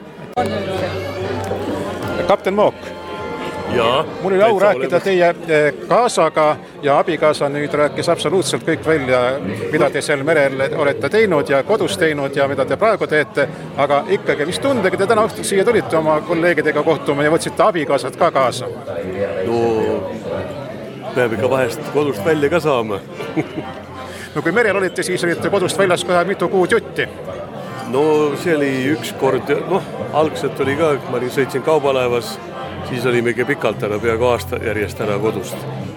Kapten Mook. Ja, mul oli au rääkida teie kaasaga ja abikaasa nüüd rääkis absoluutselt kõik välja, mida te seal merel olete teinud ja kodus teinud ja mida te praegu teete, aga ikkagi, mis tundega te täna õhtul siia tulite oma kolleegidega kohtuma ja võtsite abikaasad ka kaasa? No, peab ikka vahest kodust välja ka saama. No kui merel olite, siis olite kodust väljas kohe mitu kuud jutti? No see oli üks kord, noh, algselt oli ka, ma sõitsin kaubalaevas, siis olime ikka pikalt ära, peaaegu aasta järjest ära kodust.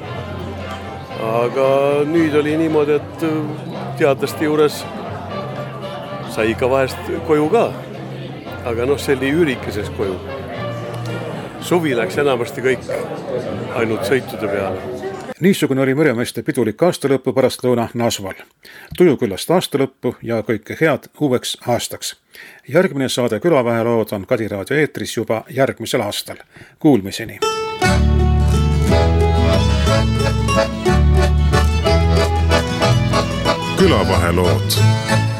Aga nüüd oli niimoodi, et teadlaste juures sai ikka vahest koju ka. Aga noh, see oli üürikeses koju. Suvi läks enamasti kõik ainult sõitude peale. Niisugune oli meremeeste pidulik aastalõppu pärast lõuna Nasval. Tujuküllast aastalõppu ja kõike head uueks aastaks. Järgmine saade Külavahelood on Kadi raadio eetris juba järgmisel aastal. Kuulmiseni! Külavahelood